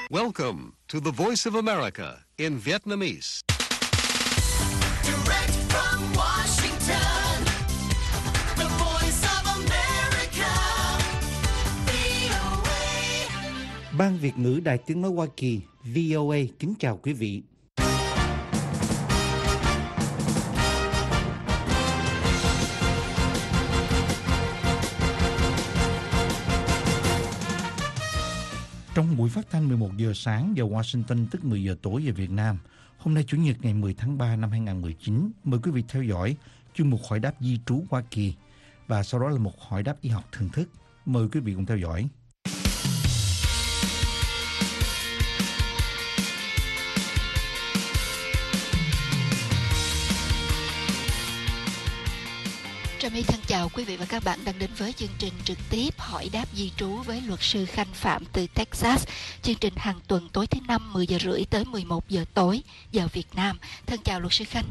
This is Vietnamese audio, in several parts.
Welcome to the Voice of America in Vietnamese. Direct from Washington, the Voice of America, VOA. Ban Việt ngữ Đài Tiếng nói Hoa Kỳ VOA kính chào quý vị. Trong buổi phát thanh 11 giờ sáng giờ Washington tức 10 giờ tối giờ Việt Nam, hôm nay Chủ nhật ngày 10 tháng 3 năm 2019, mời quý vị theo dõi chuyên mục hỏi đáp di trú Hoa Kỳ và sau đó là một hỏi đáp y học thường thức. Mời quý vị cùng theo dõi. Trà My thân chào quý vị và các bạn đang đến với chương trình trực tiếp hỏi đáp di trú với luật sư Khanh Phạm từ Texas. Chương trình hàng tuần tối thứ Năm 10 giờ rưỡi tới 11 giờ tối giờ Việt Nam. Thân chào luật sư Khanh.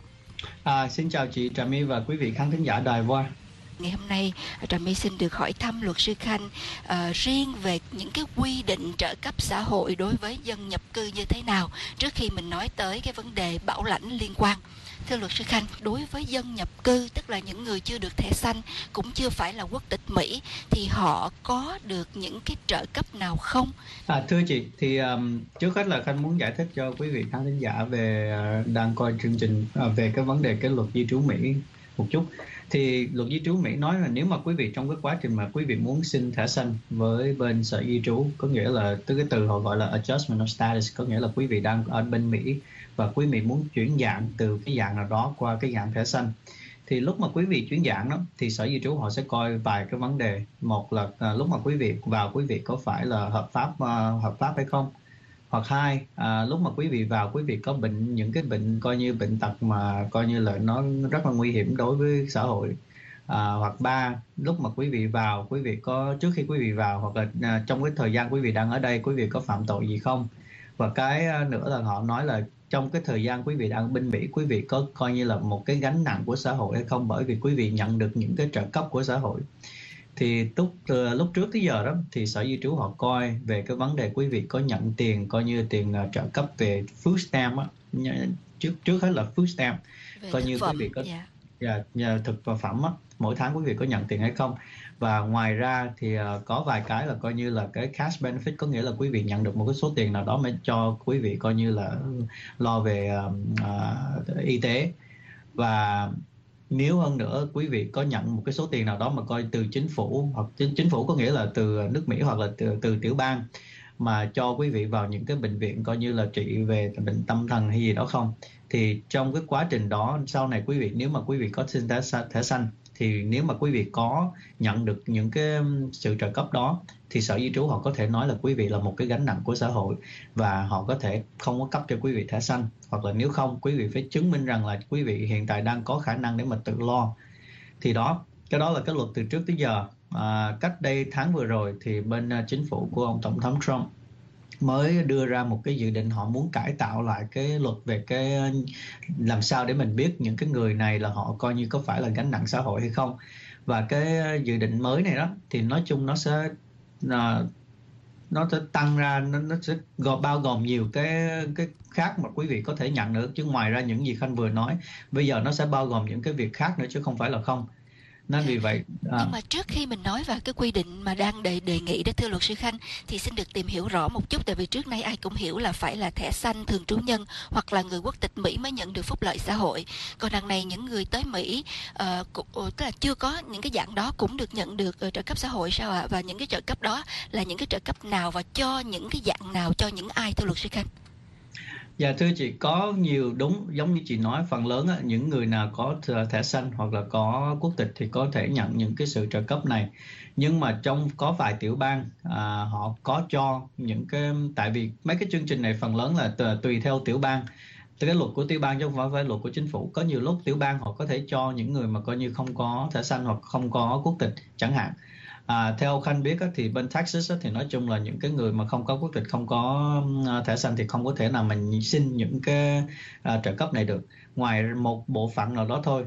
Xin chào chị Trà My và quý vị khán thính giả đài VOA. Ngày hôm nay Trà My xin được hỏi thăm luật sư Khanh riêng về những cái quy định trợ cấp xã hội đối với dân nhập cư như thế nào trước khi mình nói tới cái vấn đề bảo lãnh liên quan. Thưa luật sư Khanh, đối với dân nhập cư, tức là những người chưa được thẻ xanh, cũng chưa phải là quốc tịch Mỹ, thì họ có được những cái trợ cấp nào không? Thưa chị, thì trước hết là Khanh muốn giải thích cho quý vị khán thính giả về đang coi chương trình về cái vấn đề cái luật di trú Mỹ một chút. Thì luật di trú Mỹ nói là nếu mà quý vị trong cái quá trình mà quý vị muốn xin thẻ xanh với bên sở di trú, có nghĩa là từ cái từ họ gọi là adjustment of status, có nghĩa là quý vị đang ở bên Mỹ và quý vị muốn chuyển dạng từ cái dạng nào đó qua cái dạng thẻ xanh, thì lúc mà quý vị chuyển dạng đó thì sở di trú họ sẽ coi vài cái vấn đề. Một là lúc mà quý vị vào, quý vị có phải là hợp pháp hay không, hoặc hai, lúc mà quý vị vào, quý vị có bệnh, những cái bệnh coi như bệnh tật mà coi như là nó rất là nguy hiểm đối với xã hội, hoặc ba, lúc mà quý vị vào, quý vị có, trước khi quý vị vào hoặc là trong cái thời gian quý vị đang ở đây, quý vị có phạm tội gì không. Và cái nữa là họ nói là trong cái thời gian quý vị đang bên Mỹ, quý vị có coi như là một cái gánh nặng của xã hội hay không, bởi vì quý vị nhận được những cái trợ cấp của xã hội. Thì lúc trước tới giờ đó thì sở di trú họ coi về cái vấn đề quý vị có nhận tiền, coi như tiền trợ cấp về food stamp á, trước hết là food stamp, coi như quý vị có thực phẩm á, mỗi tháng quý vị có nhận tiền hay không. Và ngoài ra thì có vài cái là coi như là cái cash benefit, có nghĩa là quý vị nhận được một cái số tiền nào đó mà cho quý vị coi như là lo về y tế. Và nếu hơn nữa quý vị có nhận một cái số tiền nào đó mà coi từ chính phủ, hoặc chính phủ có nghĩa là từ nước Mỹ hoặc là từ tiểu bang, mà cho quý vị vào những cái bệnh viện coi như là trị về bệnh tâm thần hay gì đó không, thì trong cái quá trình đó sau này quý vị, nếu mà quý vị có xin thẻ xanh, thì nếu mà quý vị có nhận được những cái sự trợ cấp đó thì sở di trú họ có thể nói là quý vị là một cái gánh nặng của xã hội và họ có thể không có cấp cho quý vị thẻ xanh, hoặc là nếu không, quý vị phải chứng minh rằng là quý vị hiện tại đang có khả năng để mà tự lo. Thì cái đó là cái luật từ trước tới giờ. Cách đây tháng vừa rồi thì bên chính phủ của ông Tổng thống Trump mới đưa ra một cái dự định, họ muốn cải tạo lại cái luật về cái làm sao để mình biết những cái người này là họ coi như có phải là gánh nặng xã hội hay không. Và cái dự định mới này đó thì nói chung nó sẽ tăng ra, nó sẽ bao gồm nhiều cái khác mà quý vị có thể nhận được, chứ ngoài ra những gì Khanh vừa nói bây giờ nó sẽ bao gồm những cái việc khác nữa chứ không phải là không. Nên vì vậy nhưng mà trước khi mình nói vào cái quy định mà đang đề nghị đó, thưa luật sư Khanh, thì xin được tìm hiểu rõ một chút, tại vì trước nay ai cũng hiểu là phải là thẻ xanh thường trú nhân hoặc là người quốc tịch Mỹ mới nhận được phúc lợi xã hội. Còn đằng này những người tới Mỹ tức là chưa có những cái dạng đó cũng được nhận được trợ cấp xã hội sao ạ? Và những cái trợ cấp đó là những cái trợ cấp nào và cho những cái dạng nào, cho những ai, thưa luật sư Khanh? Dạ thưa chị, có nhiều, đúng giống như chị nói, phần lớn á, những người nào có thẻ xanh hoặc là có quốc tịch thì có thể nhận những cái sự trợ cấp này. Nhưng mà có vài tiểu bang họ có cho những cái, tại vì mấy cái chương trình này phần lớn là tùy theo tiểu bang, cái luật của tiểu bang chứ không phải luật của chính phủ. Có nhiều lúc tiểu bang họ có thể cho những người mà coi như không có thẻ xanh hoặc không có quốc tịch chẳng hạn. Theo Khanh biết thì bên Texas thì nói chung là những cái người mà không có quốc tịch, không có thẻ xanh thì không có thể nào mình xin những cái trợ cấp này được, ngoài một bộ phận nào đó thôi.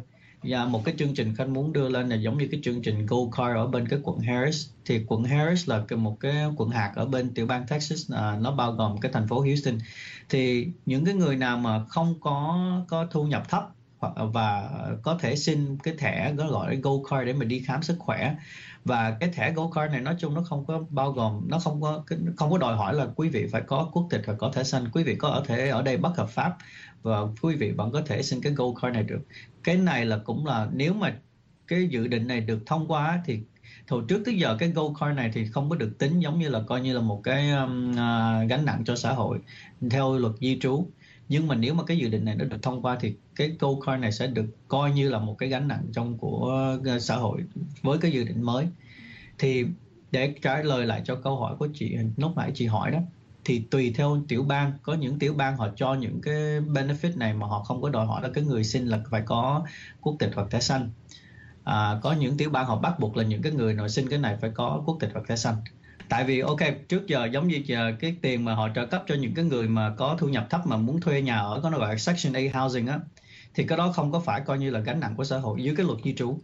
một cái chương trình Khanh muốn đưa lên là giống như cái chương trình Gold Card ở bên cái quận Harris. Thì quận Harris là một cái quận hạt ở bên tiểu bang Texas, nó bao gồm cái thành phố Houston. Thì những cái người nào mà không có thu nhập thấp và có thể xin cái thẻ gọi là Gold Card để mà đi khám sức khỏe. Và cái thẻ Gold Card này nói chung nó không có bao gồm, nó không có đòi hỏi là quý vị phải có quốc tịch hoặc có thẻ xanh. Quý vị có thể ở đây bất hợp pháp và quý vị vẫn có thể xin cái Gold Card này được. Cái này là cũng là nếu mà cái dự định này được thông qua thì hồi trước tới giờ cái Gold Card này thì không có được tính giống như là coi như là một cái gánh nặng cho xã hội theo luật di trú. Nhưng mà nếu mà cái dự định này nó được thông qua thì cái Gold Card này sẽ được coi như là một cái gánh nặng của xã hội với cái dự định mới. Thì để trả lời lại cho câu hỏi của chị lúc nãy chị hỏi đó, thì tùy theo tiểu bang, có những tiểu bang họ cho những cái benefit này mà họ không có đòi hỏi là cái người xin là phải có quốc tịch hoặc thẻ xanh. Có những tiểu bang họ bắt buộc là những cái người nào xin cái này phải có quốc tịch hoặc thẻ xanh. Tại vì ok, trước giờ giống như cái tiền mà họ trợ cấp cho những cái người mà có thu nhập thấp mà muốn thuê nhà ở, có nó gọi là Section A housing á, thì cái đó không có phải coi như là gánh nặng của xã hội dưới cái luật di trú.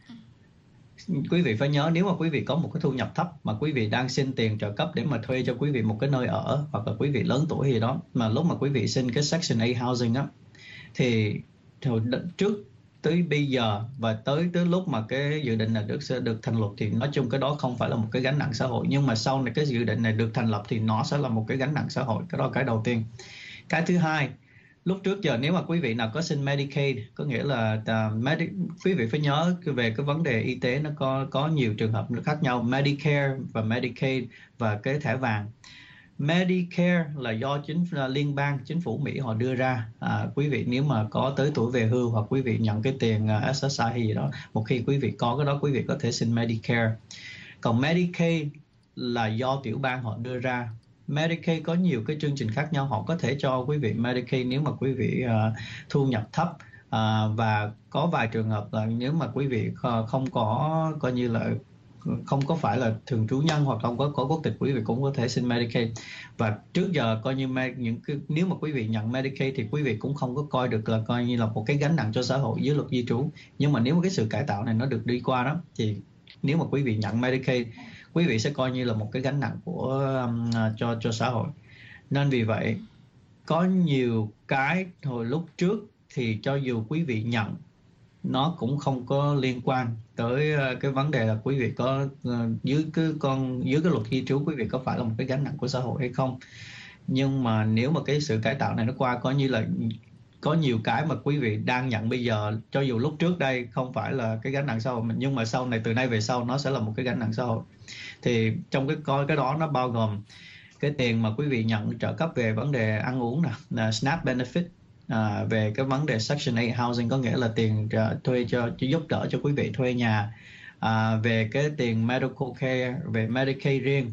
Quý vị phải nhớ, nếu mà quý vị có một cái thu nhập thấp mà quý vị đang xin tiền trợ cấp để mà thuê cho quý vị một cái nơi ở, hoặc là quý vị lớn tuổi gì đó, mà lúc mà quý vị xin cái Section A housing á, thì trước tới bây giờ và tới lúc mà cái dự định này được thành lập thì nói chung cái đó không phải là một cái gánh nặng xã hội. Nhưng mà sau này cái dự định này được thành lập thì nó sẽ là một cái gánh nặng xã hội. Cái đó là cái đầu tiên. Cái thứ hai, lúc trước giờ nếu mà quý vị nào có xin Medicaid, có nghĩa là quý vị phải nhớ về cái vấn đề y tế, nó có nhiều trường hợp khác nhau, Medicare và Medicaid và cái thẻ vàng. Medicare là do liên bang, chính phủ Mỹ họ đưa ra. Quý vị nếu mà có tới tuổi về hưu hoặc quý vị nhận cái tiền SSI hay gì đó, một khi quý vị có cái đó quý vị có thể xin Medicare. Còn Medicaid là do tiểu bang họ đưa ra. Medicaid có nhiều cái chương trình khác nhau, họ có thể cho quý vị Medicaid nếu mà quý vị thu nhập thấp, và có vài trường hợp là nếu mà quý vị không có coi như là không có phải là thường trú nhân hoặc không có quốc tịch, quý vị cũng có thể xin Medicaid. Và trước giờ coi như nếu mà quý vị nhận Medicaid thì quý vị cũng không có coi được là coi như là một cái gánh nặng cho xã hội dưới luật di trú. Nhưng mà nếu mà cái sự cải tạo này nó được đi qua đó, thì nếu mà quý vị nhận Medicaid, quý vị sẽ coi như là một cái gánh nặng cho xã hội. Nên vì vậy có nhiều cái hồi lúc trước thì cho dù quý vị nhận, nó cũng không có liên quan tới cái vấn đề là quý vị có dưới cái luật di trú quý vị có phải là một cái gánh nặng của xã hội hay không. Nhưng mà nếu mà cái sự cải tạo này nó qua, coi như là có nhiều cái mà quý vị đang nhận bây giờ, cho dù lúc trước đây không phải là cái gánh nặng xã hội, nhưng mà sau này, từ nay về sau nó sẽ là một cái gánh nặng xã hội. Thì trong cái đó nó bao gồm cái tiền mà quý vị nhận trợ cấp về vấn đề ăn uống nè, là SNAP benefit, về cái vấn đề Section A housing, có nghĩa là tiền thuê cho giúp đỡ cho quý vị thuê nhà, về cái tiền medical care, về Medicaid riêng,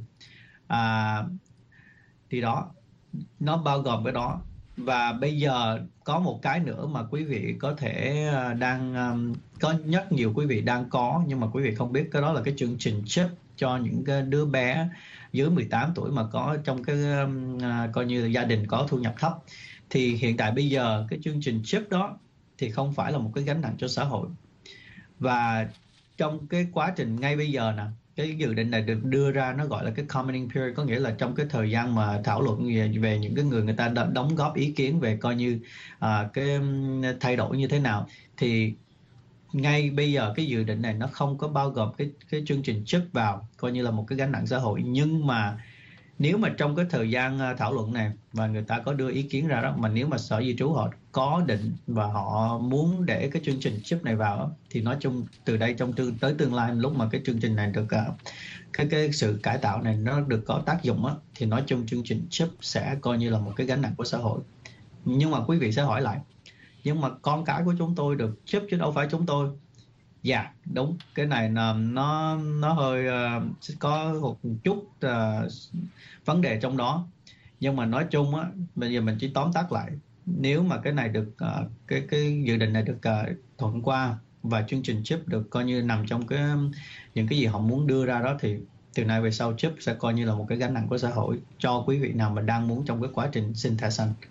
thì đó nó bao gồm cái đó. Và bây giờ có một cái nữa mà quý vị có thể đang có rất nhiều quý vị đang có, nhưng mà quý vị không biết, cái đó là cái chương trình CHIP cho những cái đứa bé dưới 18 tuổi mà có trong cái coi như là gia đình có thu nhập thấp. Thì hiện tại bây giờ cái chương trình CHIP đó thì không phải là một cái gánh nặng cho xã hội. Và trong cái quá trình ngay bây giờ nè, cái dự định này được đưa ra, nó gọi là cái commenting period, có nghĩa là trong cái thời gian mà thảo luận về những cái người ta đóng góp ý kiến về coi như cái thay đổi như thế nào. Thì ngay bây giờ cái dự định này nó không có bao gồm cái chương trình CHIP vào coi như là một cái gánh nặng xã hội. Nhưng mà nếu mà trong cái thời gian thảo luận này và người ta có đưa ý kiến ra đó, mà nếu mà Sở Di trú họ có định và họ muốn để cái chương trình CHIP này vào đó, thì nói chung từ đây tới tương lai, lúc mà cái chương trình này được cái sự cải tạo này nó được có tác dụng á, thì nói chung chương trình CHIP sẽ coi như là một cái gánh nặng của xã hội. Nhưng mà quý vị sẽ hỏi lại, nhưng mà con cái của chúng tôi được CHIP chứ đâu phải chúng tôi. Dạ, đúng, cái này nó hơi có một chút vấn đề trong đó. Nhưng mà nói chung á, bây giờ mình chỉ tóm tắt lại, nếu mà cái này được cái dự định này được thuận qua và chương trình CHIP được coi như nằm trong những cái gì họ muốn đưa ra đó, thì từ nay về sau CHIP sẽ coi như là một cái gánh nặng của xã hội cho quý vị nào mà đang muốn trong cái quá trình xin thẻ xanh.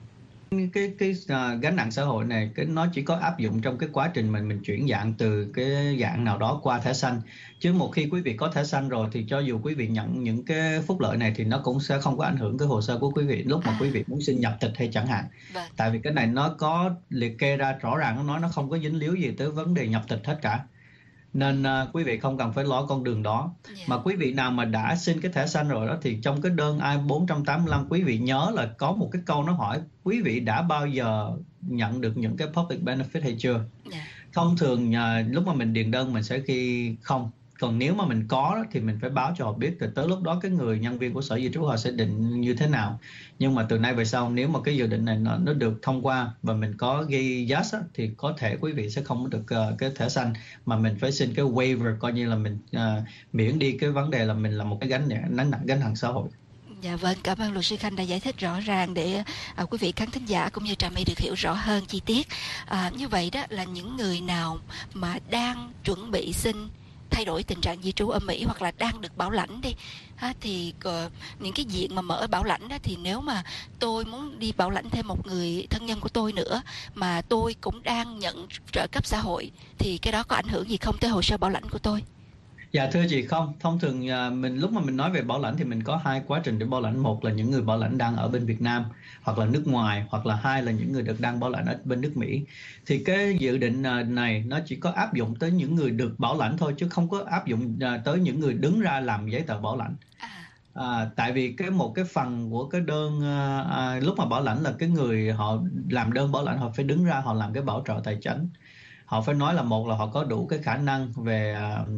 Gánh nặng xã hội này nó chỉ có áp dụng trong cái quá trình mình chuyển dạng từ cái dạng nào đó qua thẻ xanh, chứ một khi quý vị có thẻ xanh rồi thì cho dù quý vị nhận những cái phúc lợi này thì nó cũng sẽ không có ảnh hưởng cái hồ sơ của quý vị lúc mà quý vị muốn xin nhập tịch hay chẳng hạn. Vâng. Tại vì cái này nó có liệt kê ra rõ ràng, nó nói nó không có dính líu gì tới vấn đề nhập tịch hết cả, nên quý vị không cần phải lo con đường đó. Mà quý vị nào mà đã xin cái thẻ xanh rồi đó thì trong cái đơn I-485 quý vị nhớ là có một cái câu nó hỏi quý vị đã bao giờ nhận được những cái public benefit hay chưa. Thông thường lúc mà mình điền đơn mình sẽ ghi không, còn nếu mà mình có đó, thì mình phải báo cho họ biết, rồi tới lúc đó cái người nhân viên của Sở Di trú họ sẽ định như thế nào. Nhưng mà từ nay về sau nếu mà cái dự định này nó được thông qua và mình có ghi yes á, thì có thể quý vị sẽ không được cái thẻ xanh, mà mình phải xin cái waiver, coi như là mình miễn đi cái vấn đề là mình là một cái gánh nặng xã hội. Dạ vâng, cảm ơn luật sư Khanh đã giải thích rõ ràng để quý vị khán thính giả cũng như Trà My được hiểu rõ hơn chi tiết. Như vậy đó là những người nào mà đang chuẩn bị xin thay đổi tình trạng di trú ở Mỹ hoặc là đang được bảo lãnh đi thì những cái diện mà mở bảo lãnh đó, thì nếu mà tôi muốn đi bảo lãnh thêm một người thân nhân của tôi nữa mà tôi cũng đang nhận trợ cấp xã hội thì cái đó có ảnh hưởng gì không tới hồ sơ bảo lãnh của tôi? Dạ thưa chị, không. Thông thường lúc mà mình nói về bảo lãnh thì mình có hai quá trình để bảo lãnh. Một là những người bảo lãnh đang ở bên Việt Nam hoặc là nước ngoài, hoặc là hai là những người đang bảo lãnh ở bên nước Mỹ. Thì cái dự định này nó chỉ có áp dụng tới những người được bảo lãnh thôi, chứ không có áp dụng tới những người đứng ra làm giấy tờ bảo lãnh. Tại vì một cái phần của cái đơn lúc mà bảo lãnh là cái người họ làm đơn bảo lãnh họ phải đứng ra họ làm cái bảo trợ tài chính. Họ phải nói là một là họ có đủ cái khả năng về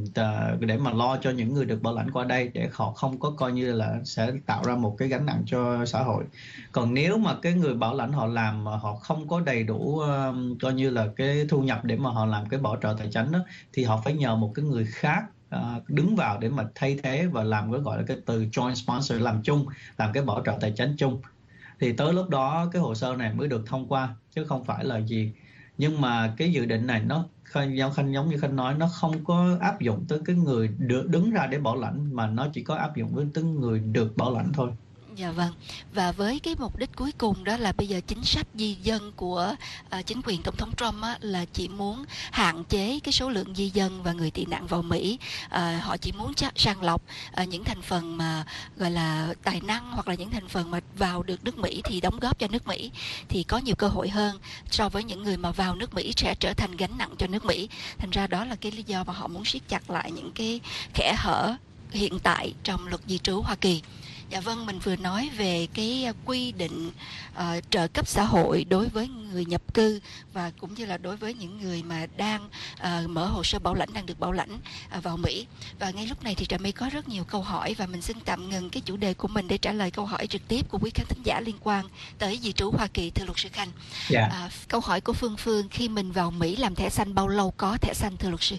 để mà lo cho những người được bảo lãnh qua đây, để họ không có coi như là sẽ tạo ra một cái gánh nặng cho xã hội. Còn nếu mà cái người bảo lãnh họ làm mà họ không có đầy đủ coi như là cái thu nhập để mà họ làm cái bảo trợ tài chính đó, thì họ phải nhờ một cái người khác đứng vào để mà thay thế và làm cái gọi là cái từ joint sponsor, làm chung, làm cái bảo trợ tài chính chung. Thì tới lúc đó cái hồ sơ này mới được thông qua, chứ không phải là gì. Nhưng mà cái dự định này nó giống như Khanh nói, nó không có áp dụng tới cái người được đứng ra để bảo lãnh, mà nó chỉ có áp dụng với tới người được bảo lãnh thôi. Dạ vâng. Và với cái mục đích cuối cùng đó là bây giờ chính sách di dân của chính quyền Tổng thống Trump là chỉ muốn hạn chế cái số lượng di dân và người tị nạn vào Mỹ. Họ chỉ muốn sàng lọc những thành phần mà gọi là tài năng, hoặc là những thành phần mà vào được nước Mỹ thì đóng góp cho nước Mỹ thì có nhiều cơ hội hơn so với những người mà vào nước Mỹ sẽ trở thành gánh nặng cho nước Mỹ. Thành ra đó là cái lý do mà họ muốn siết chặt lại những cái kẽ hở hiện tại trong luật di trú Hoa Kỳ. Dạ vâng, mình vừa nói về cái quy định trợ cấp xã hội đối với người nhập cư và cũng như là đối với những người mà đang mở hồ sơ bảo lãnh, đang được bảo lãnh vào Mỹ. Và ngay lúc này thì Trà My có rất nhiều câu hỏi và mình xin tạm ngừng cái chủ đề của mình để trả lời câu hỏi trực tiếp của quý khán thính giả liên quan tới di trú Hoa Kỳ, thưa luật sư Khanh. Câu hỏi của Phương: khi mình vào Mỹ làm thẻ xanh bao lâu có thẻ xanh, thưa luật sư?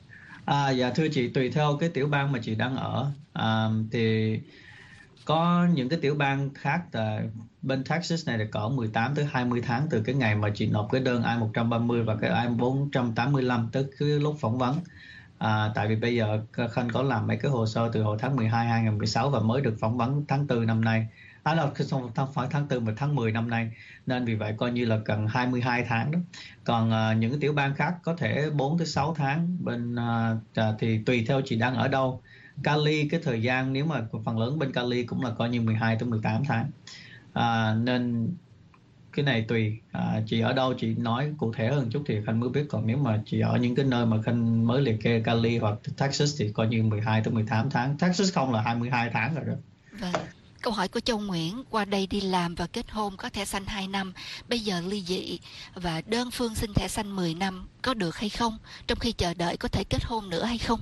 Dạ thưa chị, tùy theo cái tiểu bang mà chị đang ở. Thì có những cái tiểu bang khác bên Texas này là cỡ 18 tới 20 tháng từ cái ngày mà chị nộp cái đơn I-130 và cái I-485 tới cái lúc phỏng vấn. Tại vì bây giờ Khanh có làm mấy cái hồ sơ từ hồi tháng 12 2016 và mới được phỏng vấn tháng 4 năm nay. Không phải tháng 4 mà tháng 10 năm nay. Nên vì vậy coi như là cần 22 tháng đó. Còn những cái tiểu bang khác có thể 4 tới 6 tháng. Thì tùy theo chị đang ở đâu. Cali cái thời gian nếu mà phần lớn bên Cali cũng là coi như 12 tới 18 tháng. Nên cái này tùy chị ở đâu, chị nói cụ thể hơn chút thì Khanh mới biết. Còn nếu mà chị ở những cái nơi mà Khanh mới liệt kê Cali hoặc Texas thì coi như 12 tới 18 tháng. Texas không là 22 tháng rồi đó. Vâng. Câu hỏi của Châu Nguyễn: qua đây đi làm và kết hôn có thẻ xanh 2 năm, bây giờ ly dị và đơn phương xin thẻ xanh 10 năm có được hay không? Trong khi chờ đợi có thể kết hôn nữa hay không?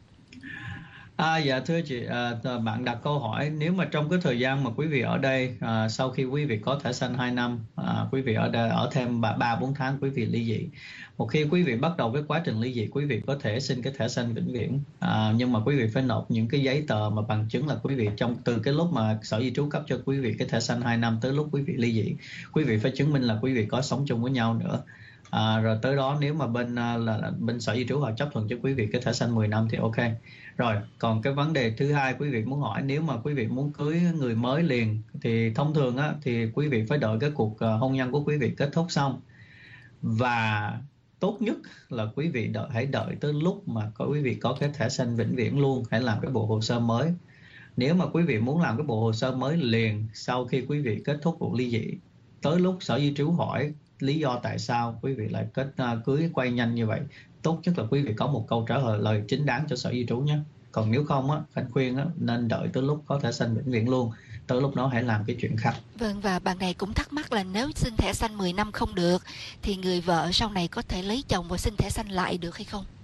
Dạ thưa chị, bạn đặt câu hỏi nếu mà trong cái thời gian mà quý vị ở đây, sau khi quý vị có thẻ xanh 2 năm, quý vị ở đây ở thêm 3-4 tháng quý vị ly dị. Một khi quý vị bắt đầu cái quá trình ly dị, quý vị có thể xin cái thẻ xanh vĩnh viễn, nhưng mà quý vị phải nộp những cái giấy tờ mà bằng chứng là quý vị từ cái lúc mà Sở Di trú cấp cho quý vị cái thẻ xanh 2 năm tới lúc quý vị ly dị, quý vị phải chứng minh là quý vị có sống chung với nhau nữa. Rồi tới đó nếu mà là bên Sở Di trú họ chấp thuận cho quý vị cái thẻ xanh 10 năm thì ok. Rồi, còn cái vấn đề thứ hai quý vị muốn hỏi, nếu mà quý vị muốn cưới người mới liền thì thông thường á thì quý vị phải đợi cái cuộc hôn nhân của quý vị kết thúc xong, và tốt nhất là quý vị hãy đợi tới lúc mà quý vị có cái thẻ xanh vĩnh viễn luôn, hãy làm cái bộ hồ sơ mới. Nếu mà quý vị muốn làm cái bộ hồ sơ mới liền sau khi quý vị kết thúc cuộc ly dị, tới lúc Sở Di trú hỏi lý do tại sao quý vị lại cưới quay nhanh như vậy, tốt nhất là quý vị có một câu trả lời chính đáng cho Sở Di trú nhé. Còn nếu không á, Khanh khuyên á, nên đợi tới lúc có thẻ xanh vĩnh viễn luôn, tới lúc đó hãy làm cái chuyện khác. Vâng, và bạn này cũng thắc mắc là nếu xin thẻ xanh 10 năm không được thì người vợ sau này có thể lấy chồng và xin thẻ xanh lại được hay không?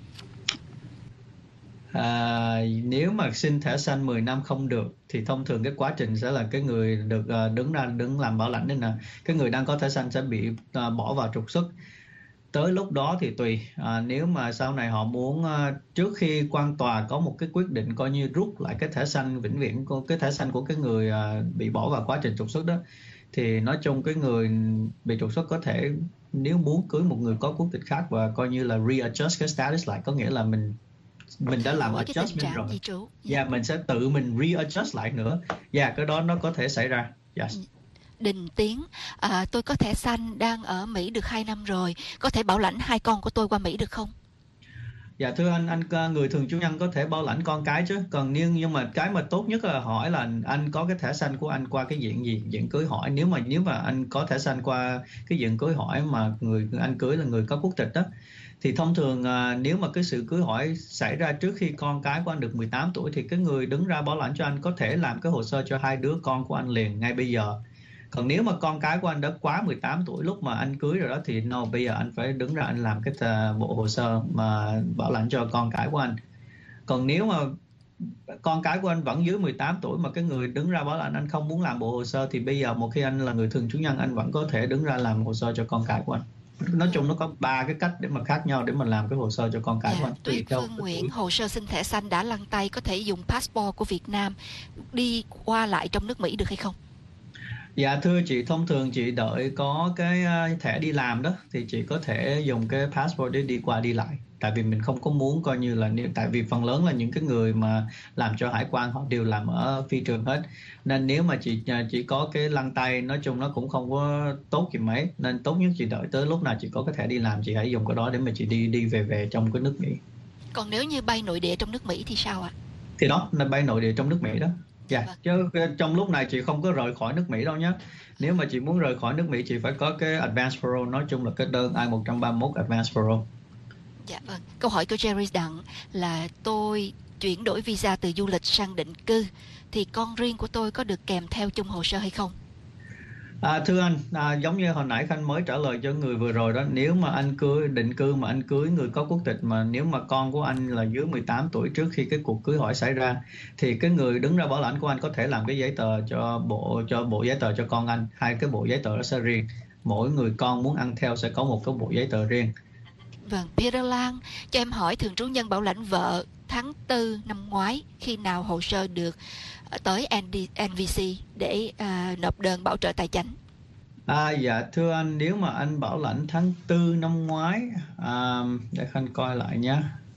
Nếu mà xin thẻ xanh 10 năm không được thì thông thường cái quá trình sẽ là cái người được đứng làm bảo lãnh, nên là cái người đang có thẻ xanh sẽ bị bỏ vào trục xuất. Tới lúc đó thì tùy, nếu mà sau này họ muốn trước khi quan tòa có một cái quyết định coi như rút lại cái thẻ xanh vĩnh viễn, cái thẻ xanh của cái người bị bỏ vào quá trình trục xuất đó, thì nói chung cái người bị trục xuất có thể nếu muốn cưới một người có quốc tịch khác và coi như là readjust cái status lại, có nghĩa là mình đã làm adjustment rồi, mình sẽ tự mình readjust lại nữa, cái đó nó có thể xảy ra. Đình Tiến, tôi có thẻ xanh đang ở Mỹ được 2 năm rồi, có thể bảo lãnh 2 con của tôi qua Mỹ được không? Dạ thưa anh người thường trú nhân có thể bảo lãnh con cái chứ, còn nhưng mà cái mà tốt nhất là hỏi là anh có cái thẻ xanh của anh qua cái diện gì, diện cưới hỏi. Nếu mà anh có thẻ xanh qua cái diện cưới hỏi mà người anh cưới là người có quốc tịch đó, thì thông thường nếu mà cái sự cưới hỏi xảy ra trước khi con cái của anh được 18 tuổi thì cái người đứng ra bảo lãnh cho anh có thể làm cái hồ sơ cho 2 đứa con của anh liền ngay bây giờ. Còn nếu mà con cái của anh đã quá 18 tuổi lúc mà anh cưới rồi đó thì bây giờ anh phải đứng ra anh làm cái bộ hồ sơ mà bảo lãnh cho con cái của anh. Còn nếu mà con cái của anh vẫn dưới 18 tuổi mà cái người đứng ra bảo lãnh anh không muốn làm bộ hồ sơ thì bây giờ một khi anh là người thường trú nhân anh vẫn có thể đứng ra làm hồ sơ cho con cái của anh. Nói chung nó có 3 cái cách để mà khác nhau để mà làm cái hồ sơ cho con cái của anh. Tuyết Phương Nguyễn, hồ sơ xin thẻ xanh đã lăn tay, có thể dùng passport của Việt Nam đi qua lại trong nước Mỹ được hay không? Dạ thưa chị, thông thường chị đợi có cái thẻ đi làm đó thì chị có thể dùng cái passport để đi qua đi lại. Tại vì mình không có muốn coi như là, tại vì phần lớn là những cái người mà làm cho hải quan họ đều làm ở phi trường hết, nên nếu mà chị chỉ có cái lăn tay nói chung nó cũng không có tốt gì mấy, nên tốt nhất chị đợi tới lúc nào chị có cái thẻ đi làm chị hãy dùng cái đó để mà chị đi về trong cái nước Mỹ. Còn nếu như bay nội địa trong nước Mỹ thì sao ạ? Thì đó, nên bay nội địa trong nước Mỹ đó. Chứ trong lúc này chị không có rời khỏi nước Mỹ đâu nhé. Nếu mà chị muốn rời khỏi nước Mỹ chị phải có cái Advance Parole, nói chung là cái đơn I-131 Advance Parole. Dạ vâng. Câu hỏi của Jerry Đặng là tôi chuyển đổi visa từ du lịch sang định cư thì con riêng của tôi có được kèm theo chung hồ sơ hay không? Thưa anh, giống như hồi nãy Khanh mới trả lời cho người vừa rồi đó, nếu mà anh định cư mà anh cưới người có quốc tịch mà nếu mà con của anh là dưới 18 tuổi trước khi cái cuộc cưới hỏi xảy ra thì cái người đứng ra bảo lãnh của anh có thể làm cái giấy tờ cho bộ giấy tờ cho con anh, 2 cái bộ giấy tờ đó sẽ riêng, mỗi người con muốn ăn theo sẽ có một cái bộ giấy tờ riêng. Vâng, Peter Lan, cho em hỏi thường trú nhân bảo lãnh vợ tháng 4 năm ngoái, khi nào hồ sơ được tới NVC để nộp đơn bảo trợ tài chánh? Dạ thưa anh, nếu mà anh bảo lãnh tháng 4 năm ngoái, để Khanh coi lại nhé.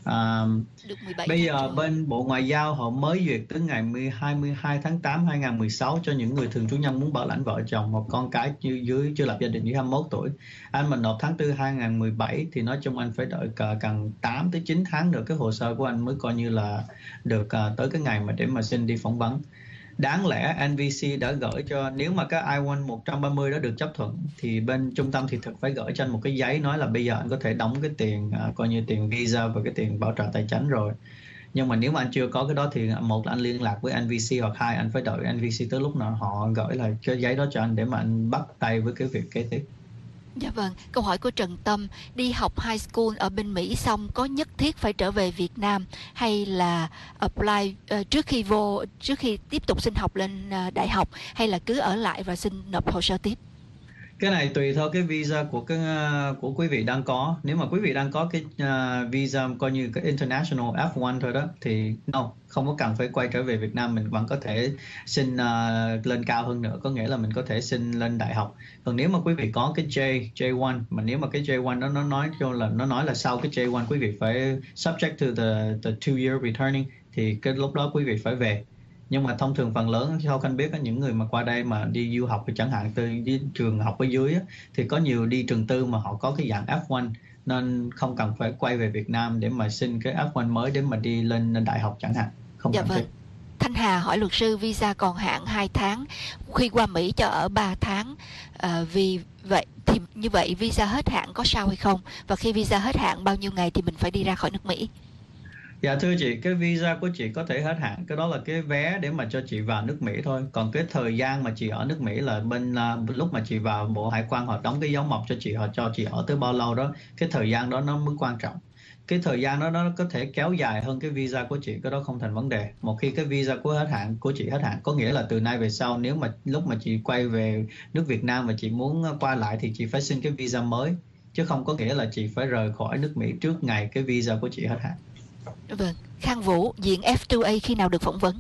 Bây giờ bên Bộ Ngoại giao họ mới duyệt tới ngày 22 tháng 8 2016 cho những người thường trú nhân muốn bảo lãnh vợ chồng hoặc con cái chưa lập gia đình dưới 21 tuổi. Anh mà nộp tháng 4 2017 thì nói chung anh phải đợi cần 8 tới 9 tháng nữa cái hồ sơ của anh mới coi như là được tới cái ngày mà để mà xin đi phỏng vấn. Đáng lẽ NVC đã gửi cho, nếu mà cái I-130 đó được chấp thuận thì bên trung tâm thị thực phải gửi cho anh một cái giấy nói là bây giờ anh có thể đóng cái tiền coi như tiền visa và cái tiền bảo trợ tài chánh rồi. Nhưng mà nếu mà anh chưa có cái đó thì một là anh liên lạc với NVC hoặc 2 anh phải đợi NVC tới lúc nào họ gửi lại cái giấy đó cho anh để mà anh bắt tay với cái việc kế tiếp. Dạ vâng, câu hỏi của Trần Tâm, đi học high school ở bên Mỹ xong có nhất thiết phải trở về Việt Nam hay là apply trước khi tiếp tục xin học lên đại học, hay là cứ ở lại và xin nộp hồ sơ tiếp? Cái này tùy theo cái visa của quý vị đang có. Nếu mà quý vị đang có cái visa coi như cái international F1 thôi đó thì không có cần phải quay trở về Việt Nam, mình vẫn có thể xin lên cao hơn nữa, có nghĩa là mình có thể xin lên đại học. Còn nếu mà quý vị có cái J1 mà nếu mà cái J1 đó nó nói là sau cái J1 quý vị phải subject to the 2-year returning thì cái lúc đó quý vị phải về. Nhưng mà thông thường phần lớn theo Khanh biết những người mà qua đây mà đi du học chẳng hạn từ đi trường học ở dưới thì có nhiều đi trường tư mà họ có cái dạng F1 nên không cần phải quay về Việt Nam để mà xin cái F1 mới để mà đi lên đại học chẳng hạn. Không Dạ cần vâng. thiết. Thanh Hà hỏi luật sư, visa còn hạn 2 tháng, khi qua Mỹ cho ở 3 tháng. Vì vậy thì như vậy visa hết hạn có sao hay không? Và khi visa hết hạn bao nhiêu ngày thì mình phải đi ra khỏi nước Mỹ? Dạ thưa chị, cái visa của chị có thể hết hạn, cái đó là cái vé để mà cho chị vào nước Mỹ thôi. Còn cái thời gian mà chị ở nước Mỹ là lúc mà chị vào Bộ Hải quan họ đóng cái dấu mộc cho chị, họ cho chị ở tới bao lâu đó, cái thời gian đó nó mới quan trọng. Cái thời gian đó nó có thể kéo dài hơn cái visa của chị, cái đó không thành vấn đề. Một khi cái visa của chị hết hạn, có nghĩa là từ nay về sau nếu mà lúc mà chị quay về nước Việt Nam và chị muốn qua lại thì chị phải xin cái visa mới, chứ không có nghĩa là chị phải rời khỏi nước Mỹ trước ngày cái visa của chị hết hạn. Vâng. Khang Vũ, diện F2A khi nào được phỏng vấn?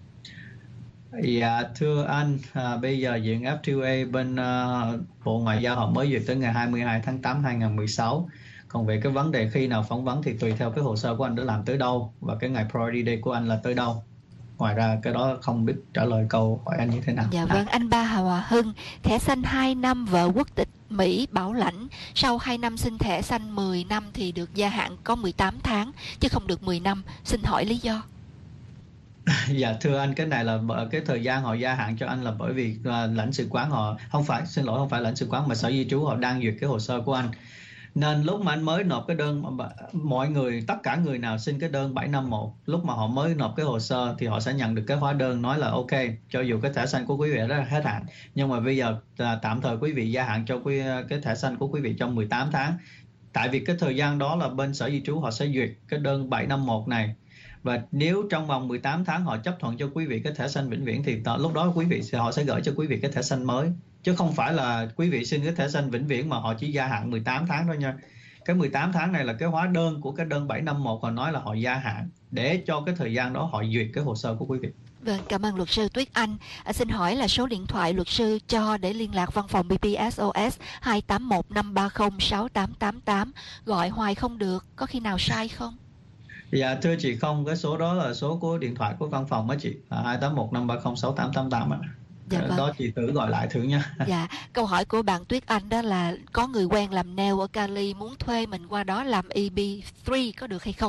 Dạ thưa anh, bây giờ diện F2A bên Bộ Ngoại giao họ mới duyệt tới ngày 22 tháng 8 2016. Còn về cái vấn đề khi nào phỏng vấn thì tùy theo cái hồ sơ của anh đã làm tới đâu và cái ngày priority day của anh là tới đâu. Ngoài ra cái đó không biết trả lời câu hỏi anh như thế nào. Dạ vâng, anh Ba Hòa Hưng, thẻ xanh 2 năm vợ quốc tịch Mỹ bảo lãnh, sau 2 năm xin thẻ xanh 10 năm thì được gia hạn có 18 tháng chứ không được 10 năm, xin hỏi lý do? Dạ thưa anh, cái này là cái thời gian họ gia hạn cho anh là bởi vì lãnh sự quán họ không phải lãnh sự quán mà sở di trú họ đang duyệt cái hồ sơ của anh. Nên lúc mà anh mới nộp cái đơn, tất cả người nào xin cái đơn 751, lúc mà họ mới nộp cái hồ sơ thì họ sẽ nhận được cái hóa đơn nói là ok, cho dù cái thẻ xanh của quý vị đã hết hạn, nhưng mà bây giờ tạm thời quý vị gia hạn cho cái thẻ xanh của quý vị trong 18 tháng. Tại vì cái thời gian đó là bên sở di trú họ sẽ duyệt cái đơn 751 này. Và nếu trong vòng 18 tháng họ chấp thuận cho quý vị cái thẻ xanh vĩnh viễn thì lúc đó họ sẽ gửi cho quý vị cái thẻ xanh mới. Chứ không phải là quý vị xin cái thẻ xanh vĩnh viễn mà họ chỉ gia hạn 18 tháng thôi nha. Cái 18 tháng này là cái hóa đơn của cái đơn 751 họ nói là họ gia hạn để cho cái thời gian đó họ duyệt cái hồ sơ của quý vị. Vâng, cảm ơn luật sư Tuyết Anh. Xin hỏi là số điện thoại luật sư cho để liên lạc văn phòng BPSOS 281-530-6888. Gọi hoài không được, có khi nào sai không? Dạ thưa chị không, cái số đó là số của điện thoại của văn phòng á chị, 281-530-6888 á. Dạ vâng. Đó chị thử gọi lại thử nha. Dạ, câu hỏi của bạn Tuyết Anh đó là có người quen làm nail ở Cali muốn thuê mình qua đó làm EB3 có được hay không?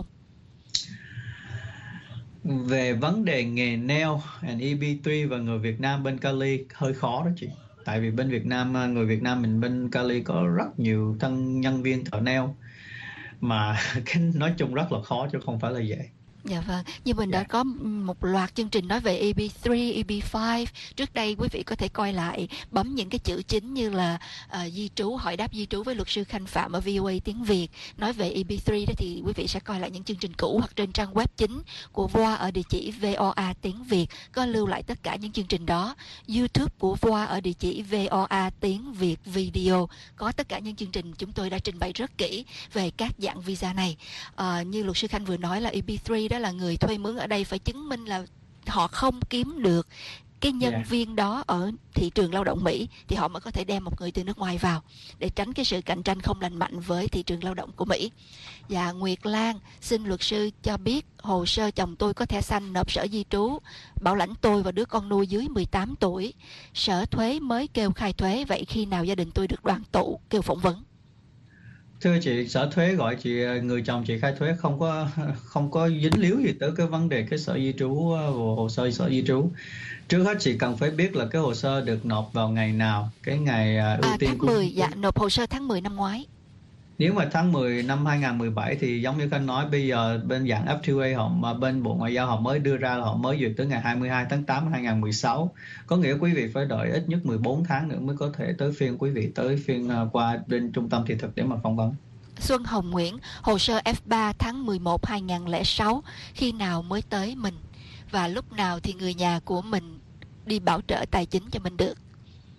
Về vấn đề nghề nail and EB3 và người Việt Nam bên Cali hơi khó đó chị. Tại vì bên Việt Nam, người Việt Nam mình bên Cali có rất nhiều nhân viên thợ nail mà cái nói chung rất là khó chứ không phải là dễ. Dạ vâng, như mình đã có một loạt chương trình nói về EB3, EB5. Trước đây quý vị có thể coi lại, bấm những cái chữ chính như là di trú, hỏi đáp di trú với luật sư Khanh Phạm ở VOA tiếng Việt. Nói về EB3 đó thì quý vị sẽ coi lại những chương trình cũ hoặc trên trang web chính của VOA ở địa chỉ VOA tiếng Việt. Có lưu lại tất cả những chương trình đó. YouTube của VOA ở địa chỉ VOA tiếng Việt video. Có tất cả những chương trình chúng tôi đã trình bày rất kỹ về các dạng visa này. Như luật sư Khanh vừa nói là EB3 đó là người thuê mướn ở đây phải chứng minh là họ không kiếm được cái nhân viên đó ở thị trường lao động Mỹ thì họ mới có thể đem một người từ nước ngoài vào để tránh cái sự cạnh tranh không lành mạnh với thị trường lao động của Mỹ. Và Nguyệt Lan xin luật sư cho biết hồ sơ chồng tôi có thẻ xanh nộp sở di trú, bảo lãnh tôi và đứa con nuôi dưới 18 tuổi. Sở thuế mới kêu khai thuế, vậy khi nào gia đình tôi được đoàn tụ kêu phỏng vấn? Thưa chị, sở thuế gọi chị, người chồng chị khai thuế không có dính líu gì tới cái vấn đề cái sở di trú, hồ sơ sở di trú. Trước hết chị cần phải biết là cái hồ sơ được nộp vào ngày nào, cái ngày ưu tiên tháng 10, dạ, nộp hồ sơ tháng 10 năm ngoái. Nếu mà tháng 10 năm 2017 thì giống như Khanh nói, bây giờ bên dạng F2A mà bên Bộ Ngoại giao họ mới đưa ra là họ mới duyệt tới ngày 22 tháng 8 2016. Có nghĩa quý vị phải đợi ít nhất 14 tháng nữa mới có thể tới phiên quý vị tới phiên qua bên trung tâm thị thực để mà phỏng vấn. Xuân Hồng Nguyễn, hồ sơ F3 tháng 11 2006, khi nào mới tới mình? Và lúc nào thì người nhà của mình đi bảo trợ tài chính cho mình được?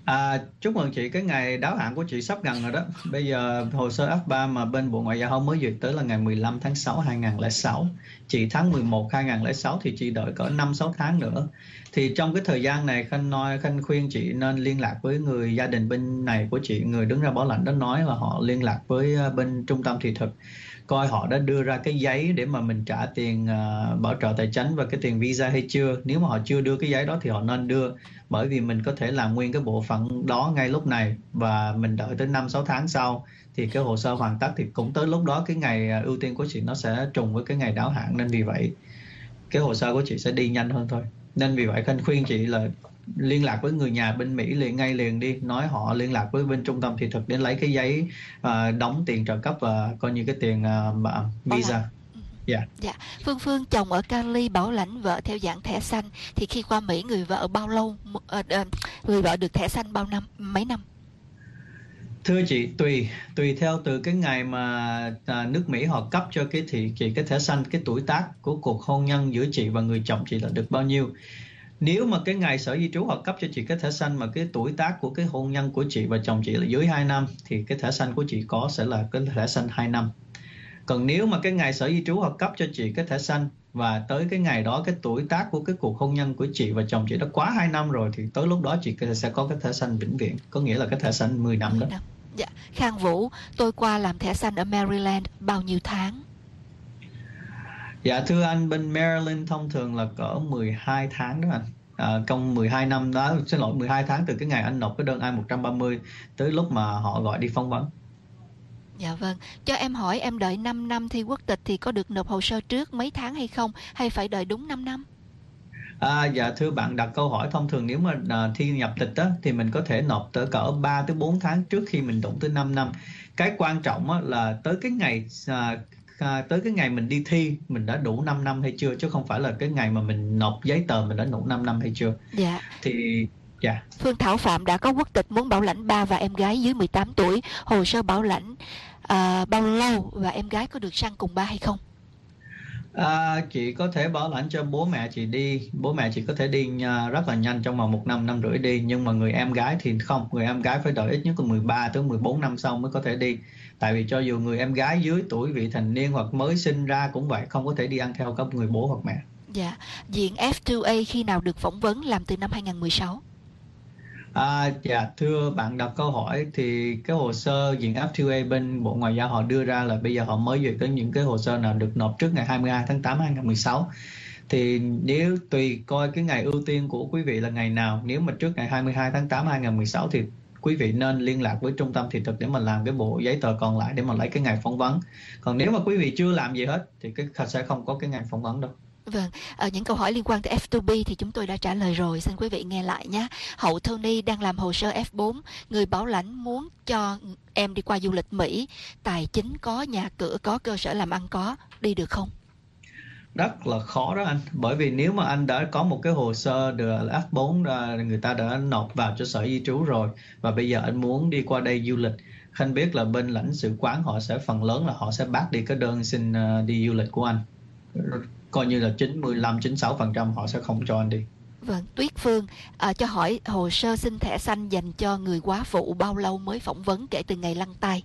Chúc mừng chị, cái ngày đáo hạn của chị sắp gần rồi đó. Bây giờ hồ sơ F3 mà bên Bộ Ngoại giao không mới duyệt tới là ngày 15 tháng 6 2006. Chị tháng 11 2006 thì chị đợi cỡ 5-6 tháng nữa. Thì trong cái thời gian này Khanh khuyên chị nên liên lạc với người gia đình bên này của chị, người đứng ra bảo lãnh đó nói là họ liên lạc với bên trung tâm thị thực, coi họ đã đưa ra cái giấy để mà mình trả tiền bảo trợ tài chính và cái tiền visa hay chưa. Nếu mà họ chưa đưa cái giấy đó thì họ nên đưa, bởi vì mình có thể làm nguyên cái bộ phận đó ngay lúc này và mình đợi tới 5-6 tháng sau thì cái hồ sơ hoàn tất, thì cũng tới lúc đó cái ngày ưu tiên của chị nó sẽ trùng với cái ngày đáo hạn, nên vì vậy cái hồ sơ của chị sẽ đi nhanh hơn thôi. Nên vì vậy Khanh khuyên chị là liên lạc với người nhà bên Mỹ ngay liền đi, nói họ liên lạc với bên trung tâm thị thực để lấy cái giấy đóng tiền trợ cấp và coi như cái tiền visa. Dạ. Phương chồng ở Cali bảo lãnh vợ theo dạng thẻ xanh, thì khi qua Mỹ người vợ bao lâu, người vợ được thẻ xanh mấy năm? Thưa chị, tùy theo từ cái ngày mà nước Mỹ họ cấp cho chị cái thẻ xanh, cái tuổi tác của cuộc hôn nhân giữa chị và người chồng chị là được bao nhiêu. Nếu mà cái ngày Sở Di trú họ cấp cho chị cái thẻ xanh mà cái tuổi tác của cái hôn nhân của chị và chồng chị là dưới 2 năm thì cái thẻ xanh của chị sẽ là cái thẻ xanh 2 năm. Còn nếu mà cái ngày Sở Di trú họ cấp cho chị cái thẻ xanh và tới cái ngày đó cái tuổi tác của cái cuộc hôn nhân của chị và chồng chị đã quá 2 năm rồi thì tới lúc đó chị sẽ có cái thẻ xanh vĩnh viễn, có nghĩa là cái thẻ xanh 10 năm đó. Dạ. Khang Vũ, tôi qua làm thẻ xanh ở Maryland bao nhiêu tháng? Dạ thưa anh, bên Maryland thông thường là cỡ 12 tháng đó anh. Trong 12 năm đó, 12 tháng từ cái ngày anh nộp cái đơn I-130 tới lúc mà họ gọi đi phỏng vấn. Dạ vâng. Cho em hỏi, em đợi 5 năm thi quốc tịch thì có được nộp hồ sơ trước mấy tháng hay không? Hay phải đợi đúng 5 năm? Dạ thưa bạn đặt câu hỏi, thông thường nếu mà thi nhập tịch đó, thì mình có thể nộp tới cỡ 3 tới 4 tháng trước khi mình đụng tới 5 năm. Cái quan trọng là tới cái ngày mình đi thi mình đã đủ 5 năm hay chưa, chứ không phải là cái ngày mà mình nộp giấy tờ mình đã đủ 5 năm hay chưa. Dạ. Thì dạ. Phương Thảo Phạm đã có quốc tịch, muốn bảo lãnh ba và em gái dưới 18 tuổi. Hồ sơ bảo lãnh bao lâu và em gái có được sang cùng ba hay không? Chị có thể bảo lãnh cho bố mẹ chị đi. Bố mẹ chị có thể đi rất là nhanh, trong vòng 1 năm, 1 năm rưỡi đi. Nhưng mà người em gái thì không. Người em gái phải đợi ít nhất là 13 tới 14 năm sau mới có thể đi. Tại vì cho dù người em gái dưới tuổi vị thành niên hoặc mới sinh ra cũng vậy, không có thể đi ăn theo các người bố hoặc mẹ. Dạ. Diện F2A khi nào được phỏng vấn, làm từ năm 2016? Dạ thưa bạn đặt câu hỏi, thì cái hồ sơ diện F2A bên Bộ Ngoại giao họ đưa ra là bây giờ họ mới duyệt tới những cái hồ sơ nào được nộp trước ngày 22 tháng 8 2016. Thì nếu tùy coi cái ngày ưu tiên của quý vị là ngày nào, nếu mà trước ngày 22 tháng 8 2016 thì quý vị nên liên lạc với trung tâm thị thực để mà làm cái bộ giấy tờ còn lại để mà lấy cái ngày phỏng vấn. Còn nếu mà quý vị chưa làm gì hết thì sẽ không có cái ngày phỏng vấn đâu. Vâng, những câu hỏi liên quan tới F2B thì chúng tôi đã trả lời rồi, xin quý vị nghe lại nhé. Hậu Tony đang làm hồ sơ F4, người bảo lãnh muốn cho em đi qua du lịch Mỹ, tài chính có, nhà cửa có, cơ sở làm ăn có, đi được không? Rất là khó đó anh, bởi vì nếu mà anh đã có một cái hồ sơ F4 người ta đã nộp vào cho Sở Di trú rồi và bây giờ anh muốn đi qua đây du lịch, Khanh biết là bên lãnh sự quán họ sẽ phần lớn là họ sẽ bác đi cái đơn xin đi du lịch của anh, coi như là 95-96% họ sẽ không cho anh đi. Vâng, Tuyết Phương cho hỏi hồ sơ xin thẻ xanh dành cho người quá phụ bao lâu mới phỏng vấn kể từ ngày lăn tay?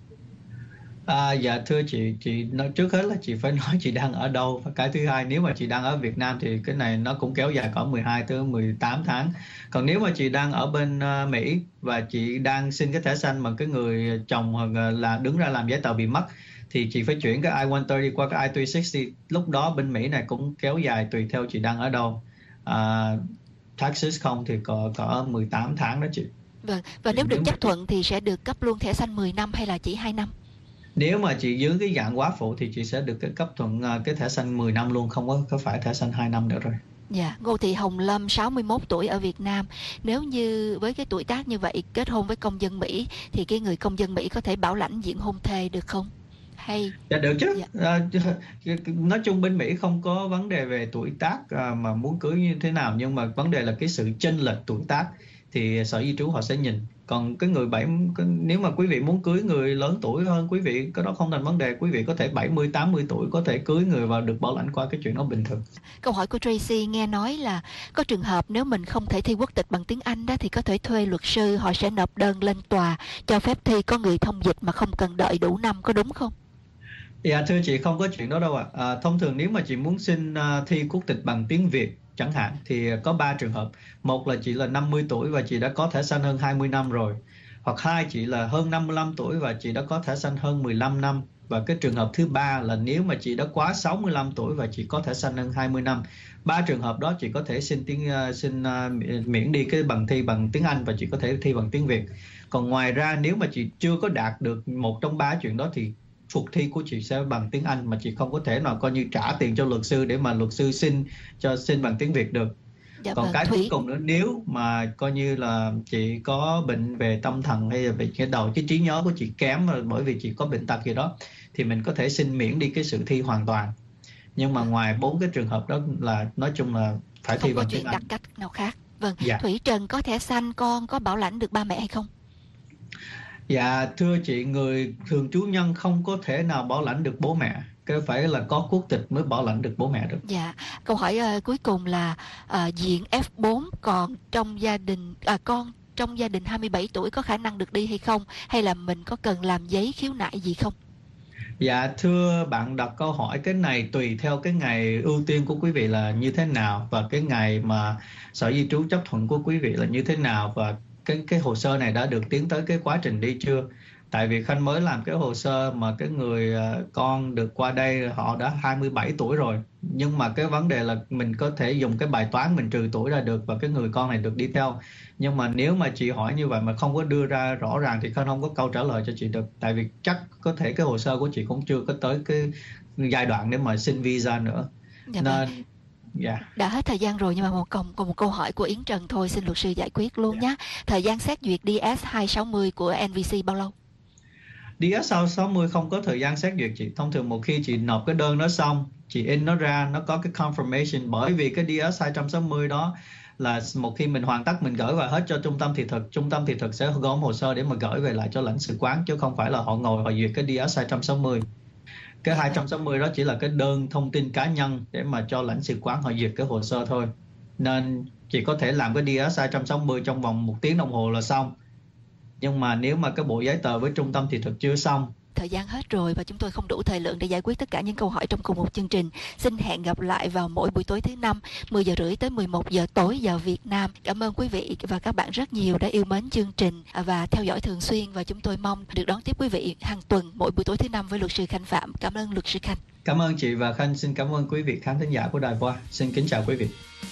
Dạ thưa chị nói trước hết là chị phải nói chị đang ở đâu, và cái thứ hai nếu mà chị đang ở Việt Nam thì cái này nó cũng kéo dài cỡ 12 tới 18 tháng. Còn nếu mà chị đang ở bên Mỹ và chị đang xin cái thẻ xanh mà cái người chồng hoặc là đứng ra làm giấy tờ bị mất thì chị phải chuyển cái I-130 qua cái I-360. Lúc đó bên Mỹ này cũng kéo dài tùy theo chị đang ở đâu. Texas không thì có 18 tháng đó chị. Vâng, và nếu được chấp thuận thì sẽ được cấp luôn thẻ xanh 10 năm hay là chỉ 2 năm? Nếu mà chị dưới cái dạng quá phụ thì chị sẽ được cái cấp thuận cái thẻ xanh 10 năm luôn, không có phải thẻ xanh 2 năm nữa rồi. Dạ, Ngô Thị Hồng Lâm 61 tuổi ở Việt Nam. Nếu như với cái tuổi tác như vậy kết hôn với công dân Mỹ thì cái người công dân Mỹ có thể bảo lãnh diện hôn thê được không? Hay? Dạ được chứ. Dạ. Nói chung bên Mỹ không có vấn đề về tuổi tác mà muốn cưới như thế nào, nhưng mà vấn đề là cái sự chênh lệch tuổi tác. thì Sở Di trú họ sẽ nhìn. Còn cái người nếu mà quý vị muốn cưới người lớn tuổi hơn quý vị, cái đó không thành vấn đề. Quý vị có thể 70, 80 tuổi có thể cưới người và được bảo lãnh qua, cái chuyện đó bình thường. Câu hỏi của Tracy nghe nói là có trường hợp nếu mình không thể thi quốc tịch bằng tiếng Anh đó thì có thể thuê luật sư, họ sẽ nộp đơn lên tòa cho phép thi có người thông dịch mà không cần đợi đủ năm, có đúng không? Dạ thưa chị, không có chuyện đó đâu ạ. Thông thường nếu mà chị muốn xin thi quốc tịch bằng tiếng Việt chẳng hạn thì có 3 trường hợp. Một là chị là 50 tuổi và chị đã có thẻ xanh hơn 20 năm rồi. Hoặc hai, chị là hơn 55 tuổi và chị đã có thẻ xanh hơn 15 năm. Và cái trường hợp thứ ba là nếu mà chị đã quá 65 tuổi và chị có thẻ xanh hơn 20 năm. 3 trường hợp đó chị có thể xin miễn đi cái thi bằng tiếng Anh và chị có thể thi bằng tiếng Việt. Còn ngoài ra nếu mà chị chưa có đạt được một trong 3 chuyện đó thì cuộc thi của chị sẽ bằng tiếng Anh, mà chị không có thể nào coi như trả tiền cho luật sư để mà luật sư xin bằng tiếng Việt được. Dạ Còn vâng, cái Thủy. cuối cùng nữa, nếu mà coi như là chị có bệnh về tâm thần hay là về cái trí nhớ của chị kém bởi vì chị có bệnh tật gì đó thì mình có thể xin miễn đi cái sự thi hoàn toàn. Nhưng mà ngoài 4 cái trường hợp đó là nói chung là phải thi Không có bằng chuyện tiếng Anh. đặc cách nào khác. Vâng, Dạ. Thủy Trần có thẻ xanh, con có bảo lãnh được ba mẹ hay không? Dạ thưa chị, người thường trú nhân không có thể nào bảo lãnh được bố mẹ. Cái phải là có quốc tịch mới bảo lãnh được bố mẹ được. Dạ, câu hỏi cuối cùng là diện F4 còn trong gia đình, con trong gia đình 27 tuổi có khả năng được đi hay không? Hay là mình có cần làm giấy khiếu nại gì không? Dạ thưa bạn đặt câu hỏi, cái này tùy theo cái ngày ưu tiên của quý vị là như thế nào và cái ngày mà Sở Di trú chấp thuận của quý vị là như thế nào, và cái hồ sơ này đã được tiến tới cái quá trình đi chưa. Tại vì Khanh mới làm cái hồ sơ mà cái người con được qua đây họ đã 27 tuổi rồi, nhưng mà cái vấn đề là mình có thể dùng cái bài toán mình trừ tuổi ra được và cái người con này được đi theo. Nhưng mà nếu mà chị hỏi như vậy mà không có đưa ra rõ ràng thì Khanh không có câu trả lời cho chị được. Tại vì chắc có thể cái hồ sơ của chị cũng chưa có tới cái giai đoạn để mà xin visa nữa. Dạ vâng. Nên dạ. Đã hết thời gian rồi nhưng mà còn một câu hỏi của Yến Trần thôi, xin luật sư giải quyết luôn nhé. Thời gian xét duyệt DS-260 của NVC bao lâu? DS-260 không có thời gian xét duyệt chị. Thông thường một khi chị nộp cái đơn đó xong, chị in nó ra, nó có cái confirmation. Bởi vì cái DS-260 đó là một khi mình hoàn tất mình gửi vào hết cho trung tâm thị thực. Trung tâm thị thực sẽ gom hồ sơ để mà gửi về lại cho lãnh sự quán, chứ không phải là họ ngồi họ duyệt cái DS-260. Cái 260 đó chỉ là cái đơn thông tin cá nhân để mà cho lãnh sự quán họ duyệt cái hồ sơ thôi. Nên chị có thể làm cái DS-260 trong vòng 1 tiếng đồng hồ là xong. Nhưng mà nếu mà cái bộ giấy tờ với trung tâm thị thực chưa xong. Thời gian hết rồi và chúng tôi không đủ thời lượng để giải quyết tất cả những câu hỏi trong cùng một chương trình. Xin hẹn gặp lại vào mỗi buổi tối thứ Năm 10 giờ rưỡi tới 11 giờ tối giờ Việt Nam. Cảm ơn quý vị và các bạn rất nhiều đã yêu mến chương trình và theo dõi thường xuyên, và chúng tôi mong được đón tiếp quý vị hàng tuần mỗi buổi tối thứ Năm với luật sư Khanh Phạm. Cảm ơn luật sư Khanh. Cảm ơn chị và Khanh. Xin cảm ơn quý vị khán thính giả của Đài Voa. Xin kính chào quý vị.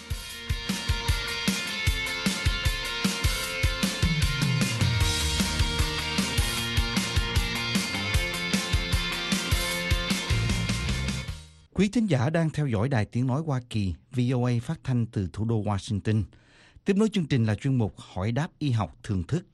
Quý thính giả đang theo dõi Đài Tiếng Nói Hoa Kỳ, VOA phát thanh từ thủ đô Washington. Tiếp nối chương trình là chuyên mục Hỏi đáp y học thường thức.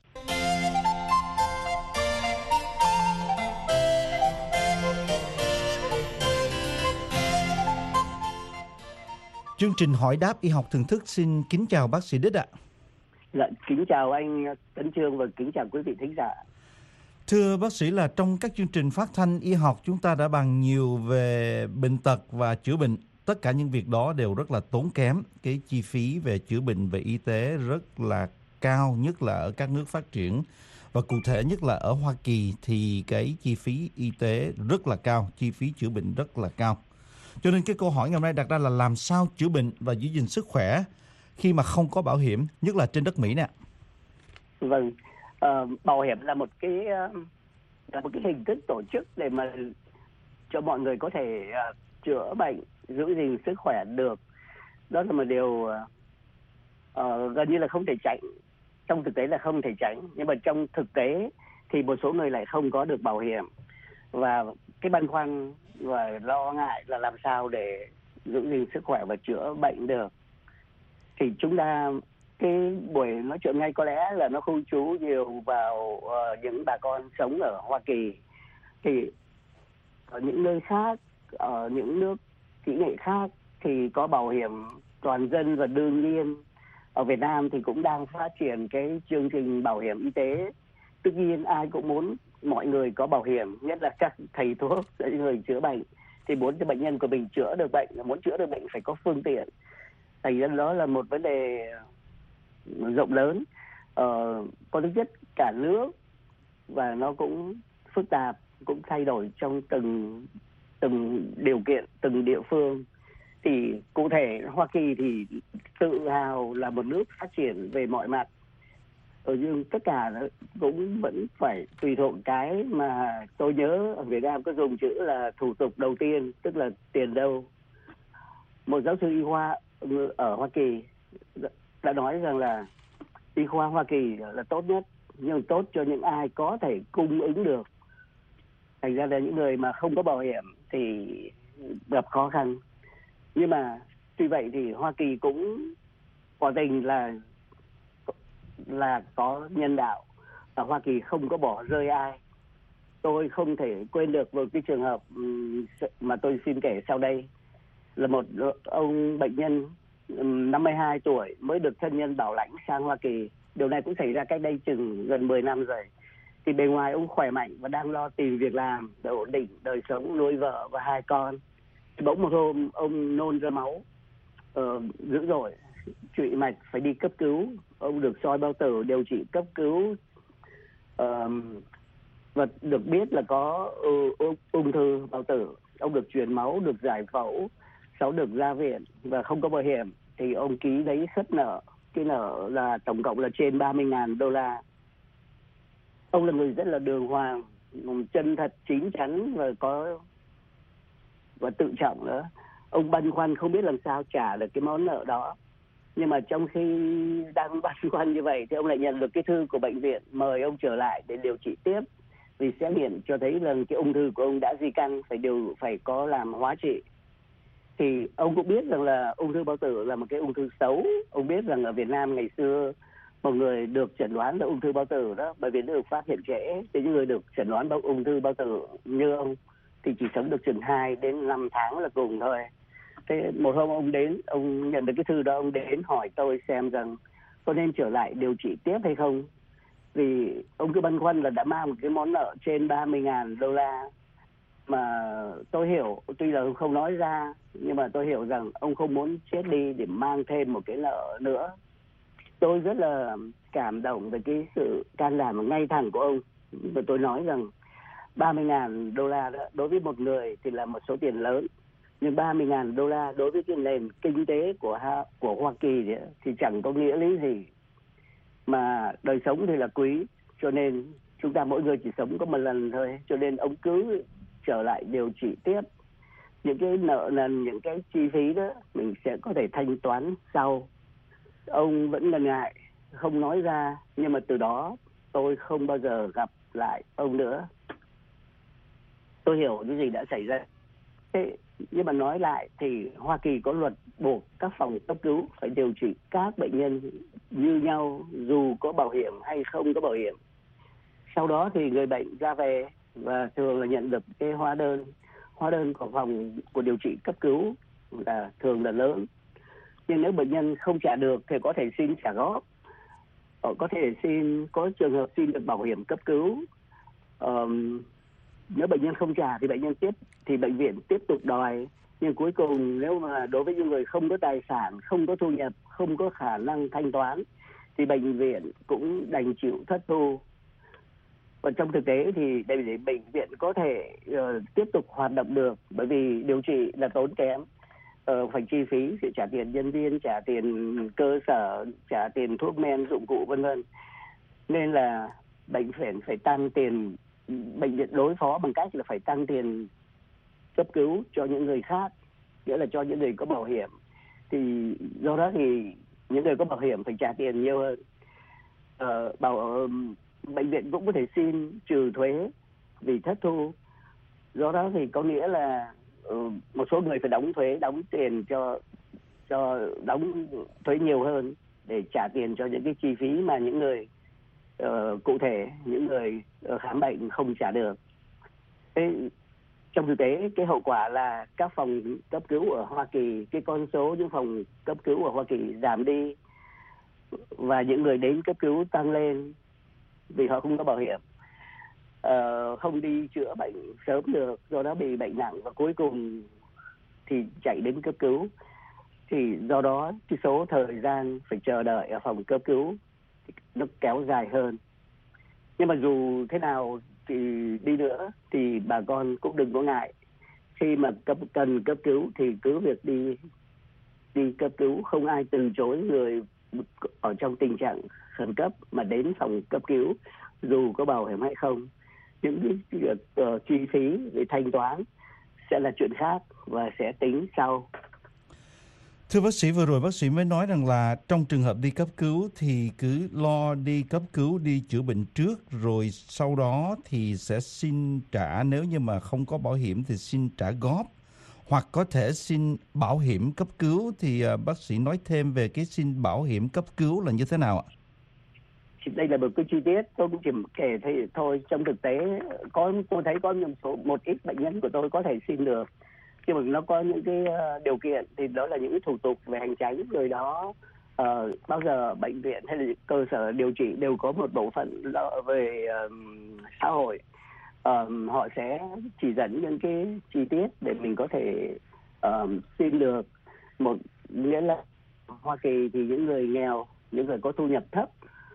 Chương trình Hỏi đáp y học thường thức xin kính chào bác sĩ Đích ạ. Dạ, kính chào anh Tấn Chương và kính chào quý vị thính giả. Thưa bác sĩ, là trong các chương trình phát thanh y học chúng ta đã bàn nhiều về bệnh tật và chữa bệnh. Tất cả những việc đó đều rất là tốn kém. Cái chi phí về chữa bệnh, về y tế rất là cao, nhất là ở các nước phát triển. Và cụ thể nhất là ở Hoa Kỳ thì cái chi phí y tế rất là cao, chi phí chữa bệnh rất là cao. Cho nên cái câu hỏi ngày hôm nay đặt ra là làm sao chữa bệnh và giữ gìn sức khỏe khi mà không có bảo hiểm, nhất là trên đất Mỹ nè. Vâng, bảo hiểm là một cái hình thức tổ chức để mà cho mọi người có thể chữa bệnh, giữ gìn sức khỏe được. Đó là một điều gần như là không thể tránh. Trong thực tế là không thể tránh, nhưng mà trong thực tế thì một số người lại không có được bảo hiểm. Và cái băn khoăn và lo ngại là làm sao để giữ gìn sức khỏe và chữa bệnh được. Thì chúng ta, cái buổi nói chuyện ngay có lẽ là nó không chú nhiều vào những bà con sống ở Hoa Kỳ. Thì ở những nơi khác, ở những nước kỹ nghệ khác thì có bảo hiểm toàn dân, và đương nhiên ở Việt Nam thì cũng đang phát triển cái chương trình bảo hiểm y tế. Tất nhiên ai cũng muốn mọi người có bảo hiểm, nhất là các thầy thuốc, những người chữa bệnh thì muốn cho bệnh nhân của mình chữa được bệnh, muốn chữa được bệnh phải có phương tiện. Thành ra đó là một vấn đề rộng lớn, có tính chất cả nước và nó cũng phức tạp, cũng thay đổi trong từng điều kiện, từng địa phương. Thì cụ thể Hoa Kỳ thì tự hào là một nước phát triển về mọi mặt, nhưng tất cả nó cũng vẫn phải tùy thuộc cái mà tôi nhớ ở Việt Nam có dùng chữ là thủ tục đầu tiên, tức là tiền đâu. Một giáo sư y khoa ở Hoa Kỳ đã nói rằng là y khoa Hoa Kỳ là tốt nhất, nhưng tốt cho những ai có thể cung ứng được. Thành ra là những người mà không có bảo hiểm thì gặp khó khăn. Nhưng mà tuy vậy thì Hoa Kỳ cũng tỏ tình là có nhân đạo, và Hoa Kỳ không có bỏ rơi ai. Tôi không thể quên được một cái trường hợp mà tôi xin kể sau đây, là một ông bệnh nhân 52 tuổi mới được thân nhân bảo lãnh sang Hoa Kỳ. Điều này cũng xảy ra cách đây chừng gần 10 năm rồi. Thì bề ngoài ông khỏe mạnh và đang lo tìm việc làm để ổn định đời sống, nuôi vợ và 2 con. Thì bỗng một hôm ông nôn ra máu dữ dội, trụy mạch, phải đi cấp cứu. Ông được soi bao tử, điều trị cấp cứu, và được biết là có ung thư bao tử. Ông được truyền máu, được giải phẫu, sau được ra viện và không có bảo hiểm. Thì ông ký giấy khất nợ, cái nợ là tổng cộng là trên $30,000. Ông là người rất là đường hoàng, chân thật, chín chắn và tự trọng nữa. Ông băn khoăn không biết làm sao trả được cái món nợ đó. Nhưng mà trong khi đang băn khoăn như vậy thì ông lại nhận được cái thư của bệnh viện mời ông trở lại để điều trị tiếp, vì xét nghiệm cho thấy rằng cái ung thư của ông đã di căn, phải có làm hóa trị. Thì ông cũng biết rằng là ung thư bao tử là một cái ung thư xấu. Ông biết rằng ở Việt Nam ngày xưa một người được chẩn đoán là ung thư bao tử đó, bởi vì nó được phát hiện trễ, thì những người được chẩn đoán ung thư bao tử như ông thì chỉ sống được chừng 2 đến 5 tháng là cùng thôi. Thế một hôm ông đến, ông nhận được cái thư đó, ông đến hỏi tôi xem rằng có nên trở lại điều trị tiếp hay không. Vì ông cứ băn khoăn là đã mang một cái món nợ trên $30,000 mà tôi hiểu, tuy là ông không nói ra, nhưng mà tôi hiểu rằng ông không muốn chết đi để mang thêm một cái nợ nữa. Tôi rất là cảm động về cái sự can đảm ngay thẳng của ông. Và tôi nói rằng $30,000 đó, đối với một người thì là một số tiền lớn. Nhưng $30,000 đối với cái nền kinh tế của Hoa Kỳ thì chẳng có nghĩa lý gì. Mà đời sống thì là quý, cho nên chúng ta mỗi người chỉ sống có một lần thôi. Cho nên ông cứ trở lại điều trị tiếp. Những cái nợ nần, những cái chi phí đó mình sẽ có thể thanh toán sau. Ông vẫn ngần ngại, không nói ra. Nhưng mà từ đó tôi không bao giờ gặp lại ông nữa. Tôi hiểu những gì đã xảy ra. Thế, nhưng mà nói lại thì Hoa Kỳ có luật buộc các phòng cấp cứu phải điều trị các bệnh nhân như nhau, dù có bảo hiểm hay không có bảo hiểm. Sau đó thì người bệnh ra về và thường là nhận được cái hóa đơn của phòng của điều trị cấp cứu là thường là lớn. Nhưng nếu bệnh nhân không trả được thì có thể xin trả góp, có thể có trường hợp xin được bảo hiểm cấp cứu. Nếu bệnh nhân không trả thì bệnh viện tiếp tục đòi. Nhưng cuối cùng nếu mà đối với những người không có tài sản, không có thu nhập, không có khả năng thanh toán thì bệnh viện cũng đành chịu thất thu. Và trong thực tế thì để bệnh viện có thể tiếp tục hoạt động được, bởi vì điều trị là tốn kém, phải chi phí, phải trả tiền nhân viên, trả tiền cơ sở, trả tiền thuốc men, dụng cụ vân vân. Nên là bệnh viện phải tăng tiền, bệnh viện đối phó bằng cách là phải tăng tiền cấp cứu cho những người khác, nghĩa là cho những người có bảo hiểm. Thì do đó thì những người có bảo hiểm phải trả tiền nhiều hơn. Bệnh viện cũng có thể xin trừ thuế vì thất thu. Do đó thì có nghĩa là một số người phải đóng tiền cho đóng thuế nhiều hơn để trả tiền cho những cái chi phí mà những người cụ thể, những người khám bệnh không trả được. Thế trong thực tế cái hậu quả là các phòng cấp cứu ở Hoa Kỳ, cái con số những phòng cấp cứu ở Hoa Kỳ giảm đi. và những người đến cấp cứu tăng lên vì họ không có bảo hiểm, không đi chữa bệnh sớm được, do đó bị bệnh nặng và cuối cùng thì chạy đến cấp cứu. Thì do đó cái số thời gian phải chờ đợi ở phòng cấp cứu nó kéo dài hơn. Nhưng mà dù thế nào thì đi nữa thì bà con cũng đừng có ngại, khi mà cần cấp cứu thì cứ việc đi cấp cứu, không ai từ chối người ở trong tình trạng khẩn cấp mà đến phòng cấp cứu dù có bảo hiểm hay không. Những cái chi phí để thanh toán sẽ là chuyện khác và sẽ tính sau. Thưa bác sĩ, vừa rồi bác sĩ mới nói rằng là trong trường hợp đi cấp cứu thì cứ lo đi cấp cứu, đi chữa bệnh trước, rồi sau đó thì sẽ xin trả, nếu như mà không có bảo hiểm thì xin trả góp, hoặc có thể xin bảo hiểm cấp cứu. Thì bác sĩ nói thêm về cái xin bảo hiểm cấp cứu là như thế nào ạ? Đây là một cái chi tiết tôi cũng chỉ kể thôi. Trong thực tế tôi thấy có một ít bệnh nhân của tôi có thể xin được, nhưng mà nó có những cái điều kiện, thì đó là những cái thủ tục về hành chính. Người đó bao giờ bệnh viện hay là cơ sở điều trị đều có một bộ phận về xã hội, họ sẽ chỉ dẫn những cái chi tiết để mình có thể xin được. Nghĩa là Hoa Kỳ thì những người nghèo, những người có thu nhập thấp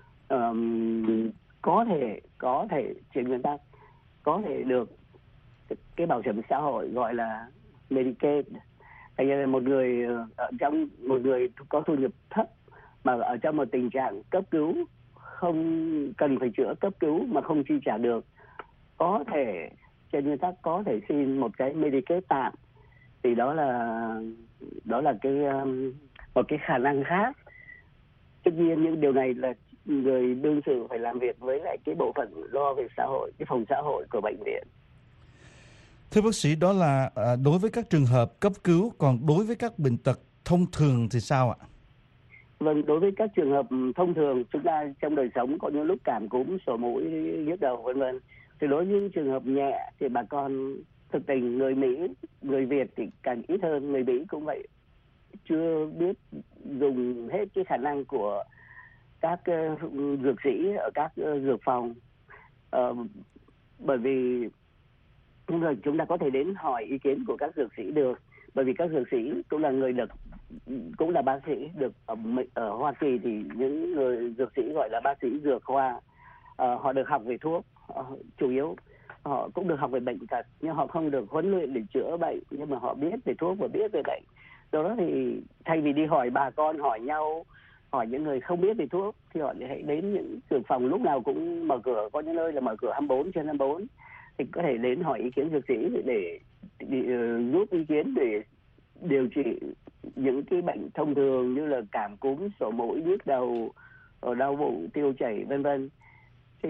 có thể trên nguyên tắc có thể được cái bảo hiểm xã hội gọi là Medicaid. Thành ra là một người có thu nhập thấp mà ở trong một tình trạng cấp cứu, không cần phải chữa cấp cứu mà không chi trả được, có thể trên nguyên tắc có thể xin một cái Medicaid tạm. Thì đó là một cái khả năng khác. Tất nhiên những điều này là người đương sự phải làm việc với lại cái bộ phận lo về xã hội, cái phòng xã hội của bệnh viện. Thưa bác sĩ, đó là đối với các trường hợp cấp cứu, còn đối với các bệnh tật thông thường thì sao ạ? Vâng, đối với các trường hợp thông thường, chúng ta trong đời sống có những lúc cảm cúm, sổ mũi, nhức đầu vân vân. Thì đối với những trường hợp nhẹ thì bà con thực tình, người Mỹ, người Việt thì càng ít hơn, người Mỹ cũng vậy, chưa biết dùng hết cái khả năng của các dược sĩ ở các dược phòng. Bởi vì chúng ta có thể đến hỏi ý kiến của các dược sĩ được, bởi vì các dược sĩ cũng là bác sĩ được ở Hoa Kỳ. Thì những người dược sĩ gọi là bác sĩ dược khoa, họ được học về thuốc, chủ yếu họ cũng được học về bệnh tật, nhưng họ không được huấn luyện để chữa bệnh, nhưng mà họ biết về thuốc và biết về bệnh. Đó thì thay vì đi hỏi bà con, hỏi nhau, hỏi những người không biết về thuốc, thì họ hãy đến những dược phòng lúc nào cũng mở cửa, có những nơi là mở cửa 24/24, thì có thể đến hỏi ý kiến dược sĩ để giúp ý kiến để điều trị những cái bệnh thông thường như là cảm cúm, sổ mũi, nhức đầu, đau bụng, tiêu chảy vân vân. Thì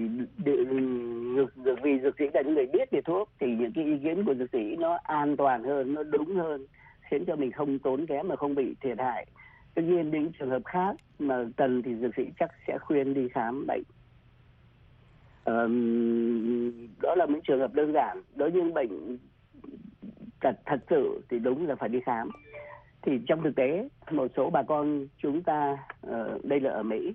vì dược sĩ là những người biết về thuốc, thì những cái ý kiến của dược sĩ nó an toàn hơn, nó đúng hơn, khiến cho mình không tốn kém mà không bị thiệt hại. Tuy nhiên những trường hợp khác mà cần thì dược sĩ chắc sẽ khuyên đi khám bệnh. Đó là những trường hợp đơn giản. Đối với những bệnh thật sự thì đúng là phải đi khám. Thì trong thực tế một số bà con chúng ta, đây là ở Mỹ,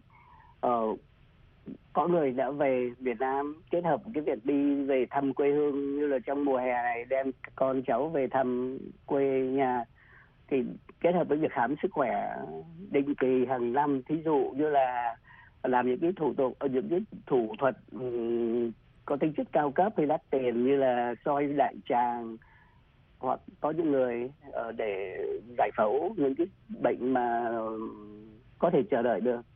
có người đã về Việt Nam kết hợp cái việc đi về thăm quê hương, như là trong mùa hè này đem con cháu về thăm quê nhà, thì kết hợp với việc khám sức khỏe định kỳ hàng năm. Thí dụ như là làm những cái thủ tục, những cái thủ thuật có tính chất cao cấp hay đắt tiền, như là soi đại tràng, hoặc có những người để giải phẫu những cái bệnh mà có thể chờ đợi được.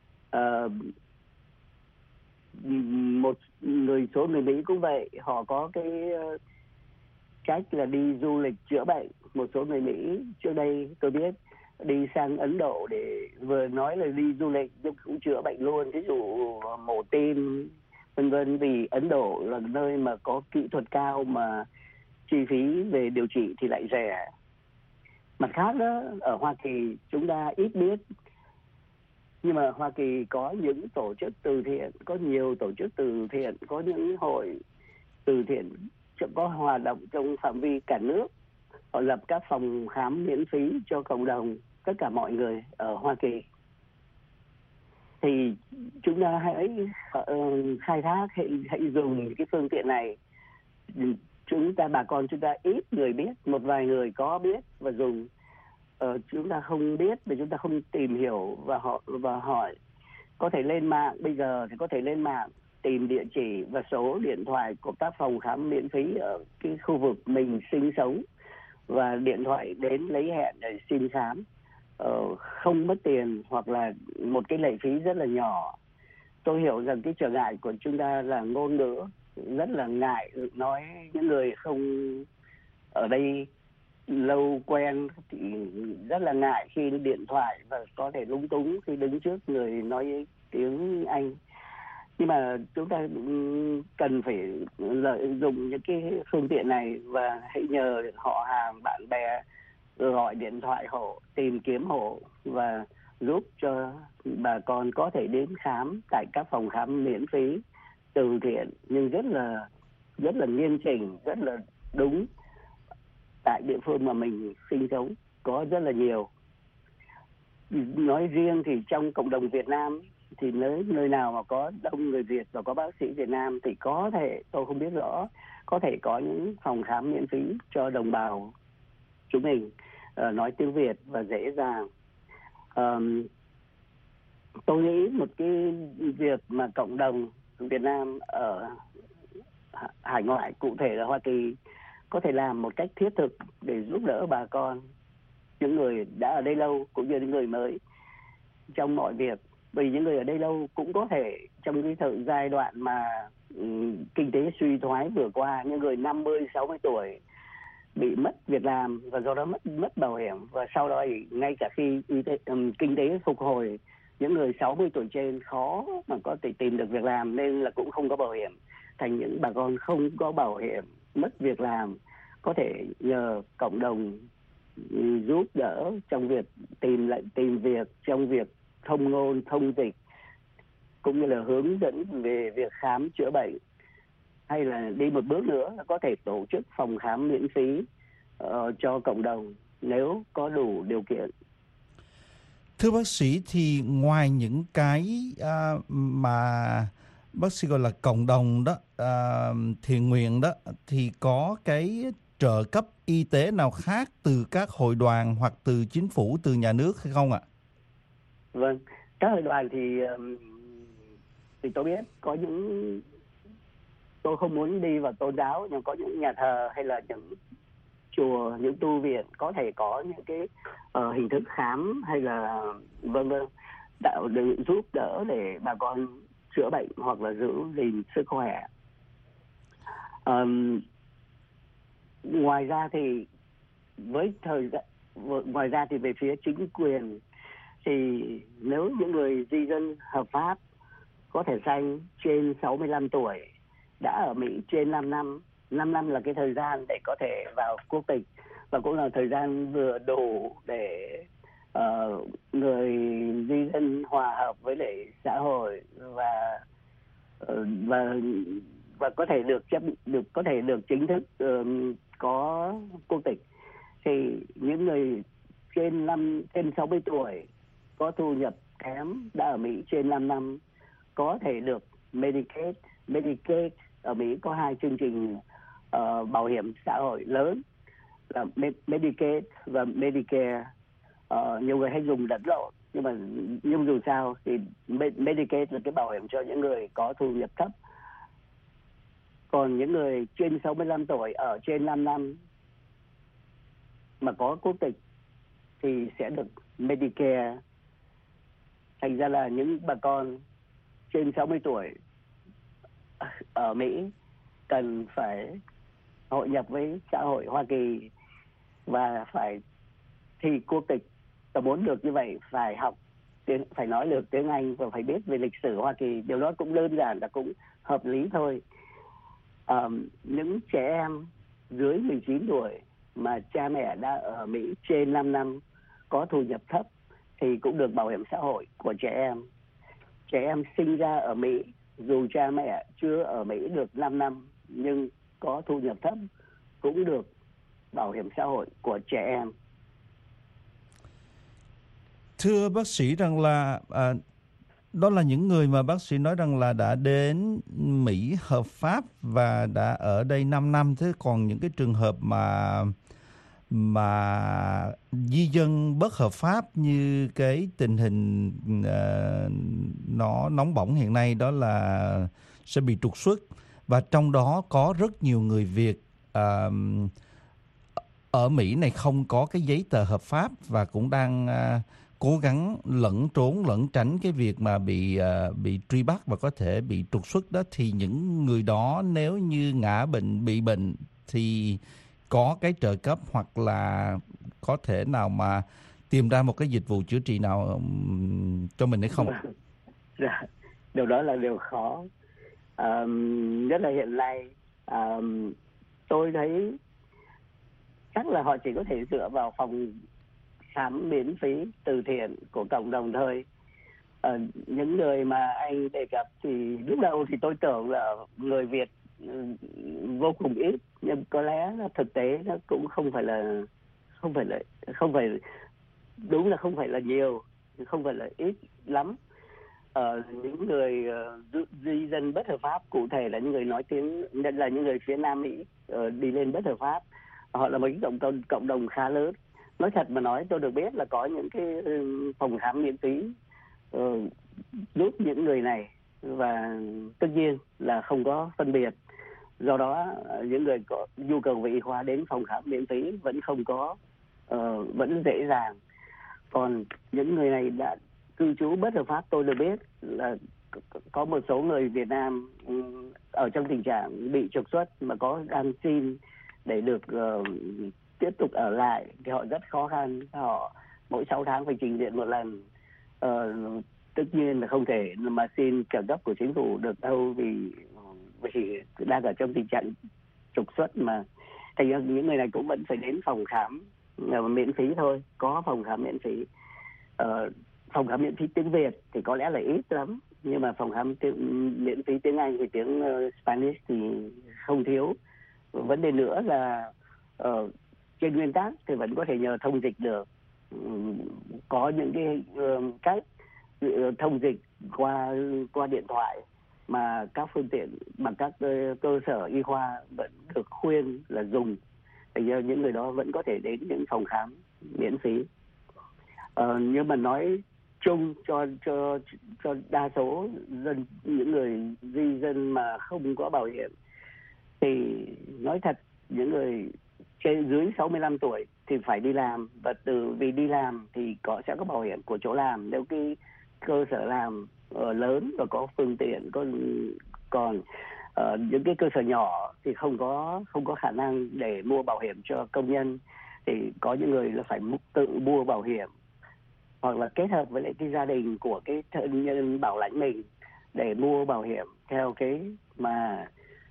Một số người Mỹ cũng vậy, họ có cái cách là đi du lịch chữa bệnh. Một số người Mỹ trước đây tôi biết đi sang Ấn Độ để vừa nói là đi du lịch nhưng cũng chữa bệnh luôn, ví dụ mổ tim vân vân, vì Ấn Độ là nơi mà có kỹ thuật cao mà chi phí về điều trị thì lại rẻ. Mặt khác đó, ở Hoa Kỳ chúng ta ít biết, nhưng mà Hoa Kỳ có những tổ chức từ thiện, có nhiều tổ chức từ thiện, có những hội từ thiện có hoạt động trong phạm vi cả nước. Họ lập các phòng khám miễn phí cho cộng đồng, tất cả mọi người ở Hoa Kỳ. thì chúng ta hãy khai thác, hãy dùng những cái phương tiện này. Bà con chúng ta ít người biết, một vài người có biết và dùng. Chúng ta không biết vì chúng ta không tìm hiểu và hỏi. Có thể lên mạng, bây giờ thì có thể lên mạng tìm địa chỉ và số điện thoại của các phòng khám miễn phí ở cái khu vực mình sinh sống và điện thoại đến lấy hẹn để xin khám, không mất tiền hoặc là một cái lệ phí rất là nhỏ. Tôi hiểu rằng cái trở ngại của chúng ta là ngôn ngữ, rất là ngại nói, những người không ở đây lâu quen thì rất là ngại khi điện thoại và có thể lúng túng khi đứng trước người nói tiếng Anh. Nhưng mà chúng ta cần phải lợi dụng những cái phương tiện này và hãy nhờ họ hàng, bạn bè gọi điện thoại hộ, tìm kiếm hộ và giúp cho bà con có thể đến khám tại các phòng khám miễn phí từ thiện nhưng rất là nghiêm chỉnh, rất là đúng. Tại địa phương mà mình sinh sống có rất là nhiều. Nói riêng thì trong cộng đồng Việt Nam thì nơi nào mà có đông người Việt và có bác sĩ Việt Nam thì có thể, tôi không biết rõ, có thể có những phòng khám miễn phí cho đồng bào chúng mình nói tiếng Việt và dễ dàng. Tôi nghĩ một cái việc mà cộng đồng Việt Nam ở hải ngoại, cụ thể là Hoa Kỳ, có thể làm một cách thiết thực để giúp đỡ bà con, những người đã ở đây lâu cũng như những người mới trong mọi việc. Vì những người ở đây lâu cũng có thể trong cái giai đoạn mà kinh tế suy thoái vừa qua, những người 50, 60 tuổi bị mất việc làm và do đó mất bảo hiểm, và sau đó thì ngay cả khi kinh tế phục hồi, những người 60 tuổi trên khó mà có thể tìm được việc làm nên là cũng không có bảo hiểm, thành những bà con không có bảo hiểm, mất việc làm, có thể nhờ cộng đồng giúp đỡ trong việc tìm việc, trong việc thông ngôn, thông dịch, cũng như là hướng dẫn về việc khám chữa bệnh, hay là đi một bước nữa là có thể tổ chức phòng khám miễn phí cho cộng đồng nếu có đủ điều kiện. Thưa bác sĩ, thì ngoài những cái mà bác sĩ gọi là cộng đồng đó, thiện nguyện đó, thì có cái trợ cấp y tế nào khác từ các hội đoàn hoặc từ chính phủ, từ nhà nước hay không ạ? Vâng, các hội đoàn thì tôi biết có những, tôi không muốn đi vào tôn giáo, nhưng có những nhà thờ hay là những chùa, những tu viện có thể có những cái hình thức khám hay là tạo được giúp đỡ để bà con chữa bệnh hoặc là giữ gìn sức khỏe. Ngoài ra thì về phía chính quyền thì nếu những người di dân hợp pháp có thể xanh trên 65 tuổi đã ở Mỹ trên 5 năm. 5 năm là cái thời gian để có thể vào quốc tịch và cũng là thời gian vừa đủ để người di dân hòa hợp với lại xã hội và có thể được chính thức có quốc tịch. Thì những người trên 60 tuổi có thu nhập kém đã ở Mỹ trên 5 năm có thể được Medicaid. Ở Mỹ có hai chương trình bảo hiểm xã hội lớn là Medicaid và Medicare. Nhiều người hay dùng lẫn lộn, nhưng dù sao thì Medicaid là cái bảo hiểm cho những người có thu nhập thấp. Còn những người trên 65 tuổi ở trên 5 năm mà có quốc tịch thì sẽ được Medicare. Thành ra là những bà con trên 60 tuổi ở Mỹ cần phải hội nhập với xã hội Hoa Kỳ và phải thi quốc tịch. Và muốn được như vậy phải nói được tiếng Anh và phải biết về lịch sử Hoa Kỳ. Điều đó cũng đơn giản và cũng hợp lý thôi. Những trẻ em dưới 19 tuổi mà cha mẹ đã ở Mỹ trên 5 năm có thu nhập thấp thì cũng được bảo hiểm xã hội của trẻ em. Trẻ em sinh ra ở Mỹ dù cha mẹ chưa ở Mỹ được 5 năm nhưng có thu nhập thấp cũng được bảo hiểm xã hội của trẻ em. Thưa bác sĩ rằng là Đó là những người mà bác sĩ nói rằng là đã đến Mỹ hợp pháp và đã ở đây 5 năm. Thế còn những cái trường hợp mà di dân bất hợp pháp như cái tình hình nó nóng bỏng hiện nay, đó là sẽ bị trục xuất. Và trong đó có rất nhiều người Việt ở Mỹ này không có cái giấy tờ hợp pháp và cũng đang cố gắng lẩn trốn, lẩn tránh cái việc mà bị truy bắt và có thể bị trục xuất đó. Thì những người đó nếu như ngã bệnh, bị bệnh thì có cái trợ cấp hoặc là có thể nào mà tìm ra một cái dịch vụ chữa trị nào cho mình hay không? Dạ, điều đó là điều khó. Nhất là hiện nay tôi thấy chắc là họ chỉ có thể dựa vào phòng khám miễn phí từ thiện của cộng đồng thôi. Những người mà anh đề cập thì lúc đầu thì tôi tưởng là người Việt vô cùng ít, nhưng có lẽ là thực tế nó cũng không phải là đúng là không phải là nhiều, không phải là ít lắm. Những người di dân bất hợp pháp, cụ thể là những người nói tiếng, nhất là những người phía Nam Mỹ đi lên bất hợp pháp, họ là một cái cộng đồng khá lớn. Nói thật mà nói, tôi được biết là có những cái phòng khám miễn phí giúp những người này, và tất nhiên là không có phân biệt. Do đó những người có nhu cầu về y khoa đến phòng khám miễn phí vẫn không có, vẫn dễ dàng. Còn những người này đã cư trú bất hợp pháp, tôi được biết là có một số người Việt Nam ở trong tình trạng bị trục xuất mà có đang xin để được tiếp tục ở lại thì họ rất khó khăn. Họ mỗi 6 tháng phải trình diện một lần. Tất nhiên là không thể mà xin trợ cấp của chính phủ được đâu, vì đang ở trong tình trạng trục xuất mà. Thành ra những người này cũng vẫn phải đến phòng khám miễn phí thôi, có phòng khám miễn phí. Phòng khám miễn phí tiếng Việt thì có lẽ là ít lắm, nhưng mà phòng khám miễn phí tiếng Anh thì tiếng Spanish thì không thiếu. Vấn đề nữa là trên nguyên tắc thì vẫn có thể nhờ thông dịch được. Có những cái cách thông dịch qua điện thoại mà các phương tiện bằng các cơ sở y khoa vẫn được khuyên là dùng. Thì những người đó vẫn có thể đến những phòng khám miễn phí. Nhưng mà nói chung cho đa số dân, những người di dân mà không có bảo hiểm, thì nói thật, những người trên dưới 65 tuổi thì phải đi làm, và vì đi làm thì sẽ có bảo hiểm của chỗ làm nếu cái cơ sở làm lớn và có phương tiện. Còn những cái cơ sở nhỏ thì không có khả năng để mua bảo hiểm cho công nhân, thì có những người là phải tự mua bảo hiểm hoặc là kết hợp với lại cái gia đình của cái thân nhân bảo lãnh mình để mua bảo hiểm theo cái mà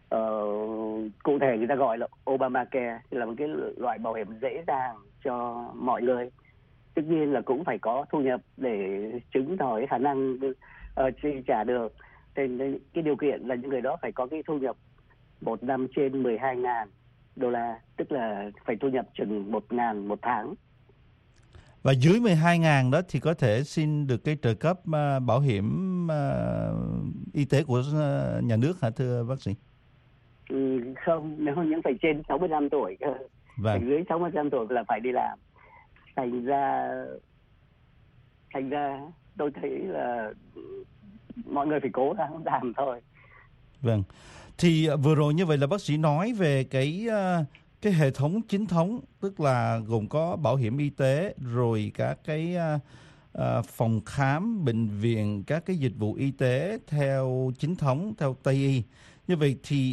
cụ thể người ta gọi là Obamacare, là một cái loại bảo hiểm dễ dàng cho mọi người. Tất nhiên là cũng phải có thu nhập để chứng tỏ cái khả năng chi trả được. Thì cái điều kiện là những người đó phải có cái thu nhập một năm trên 12.000 đô la, tức là phải thu nhập chừng 1.000 một tháng. Và dưới 12.000 đó thì có thể xin được cái trợ cấp bảo hiểm y tế của nhà nước hả thưa bác sĩ? Không, nếu những phải trên 65 tuổi cơ. Vâng. Dưới 65 tuổi là phải đi làm. Thành ra tôi thấy là mọi người phải cố gắng làm thôi. Vâng. Thì vừa rồi như vậy là bác sĩ nói về cái hệ thống chính thống, tức là gồm có bảo hiểm y tế, rồi các cái phòng khám, bệnh viện, các cái dịch vụ y tế theo chính thống, theo Tây y. Như vậy thì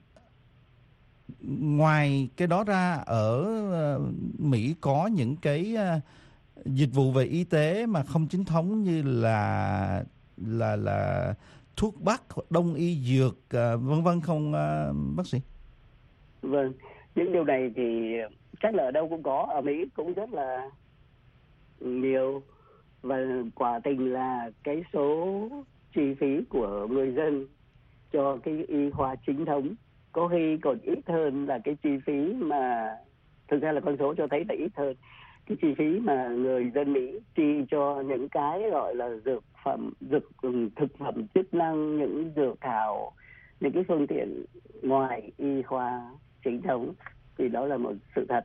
ngoài cái đó ra, ở Mỹ có những cái dịch vụ về y tế mà không chính thống như là thuốc bắc, đông y dược, vân vân không bác sĩ? Vâng, những điều này thì chắc là ở đâu cũng có, ở Mỹ cũng rất là nhiều. Và quả tình là cái số chi phí của người dân cho cái y khoa chính thống có khi còn ít hơn là cái chi phí mà thực ra là con số cho thấy là ít hơn cái chi phí mà người dân Mỹ chi cho những cái gọi là thực phẩm chức năng, những dược thảo, những cái phương tiện ngoài y khoa chính thống, thì đó là một sự thật.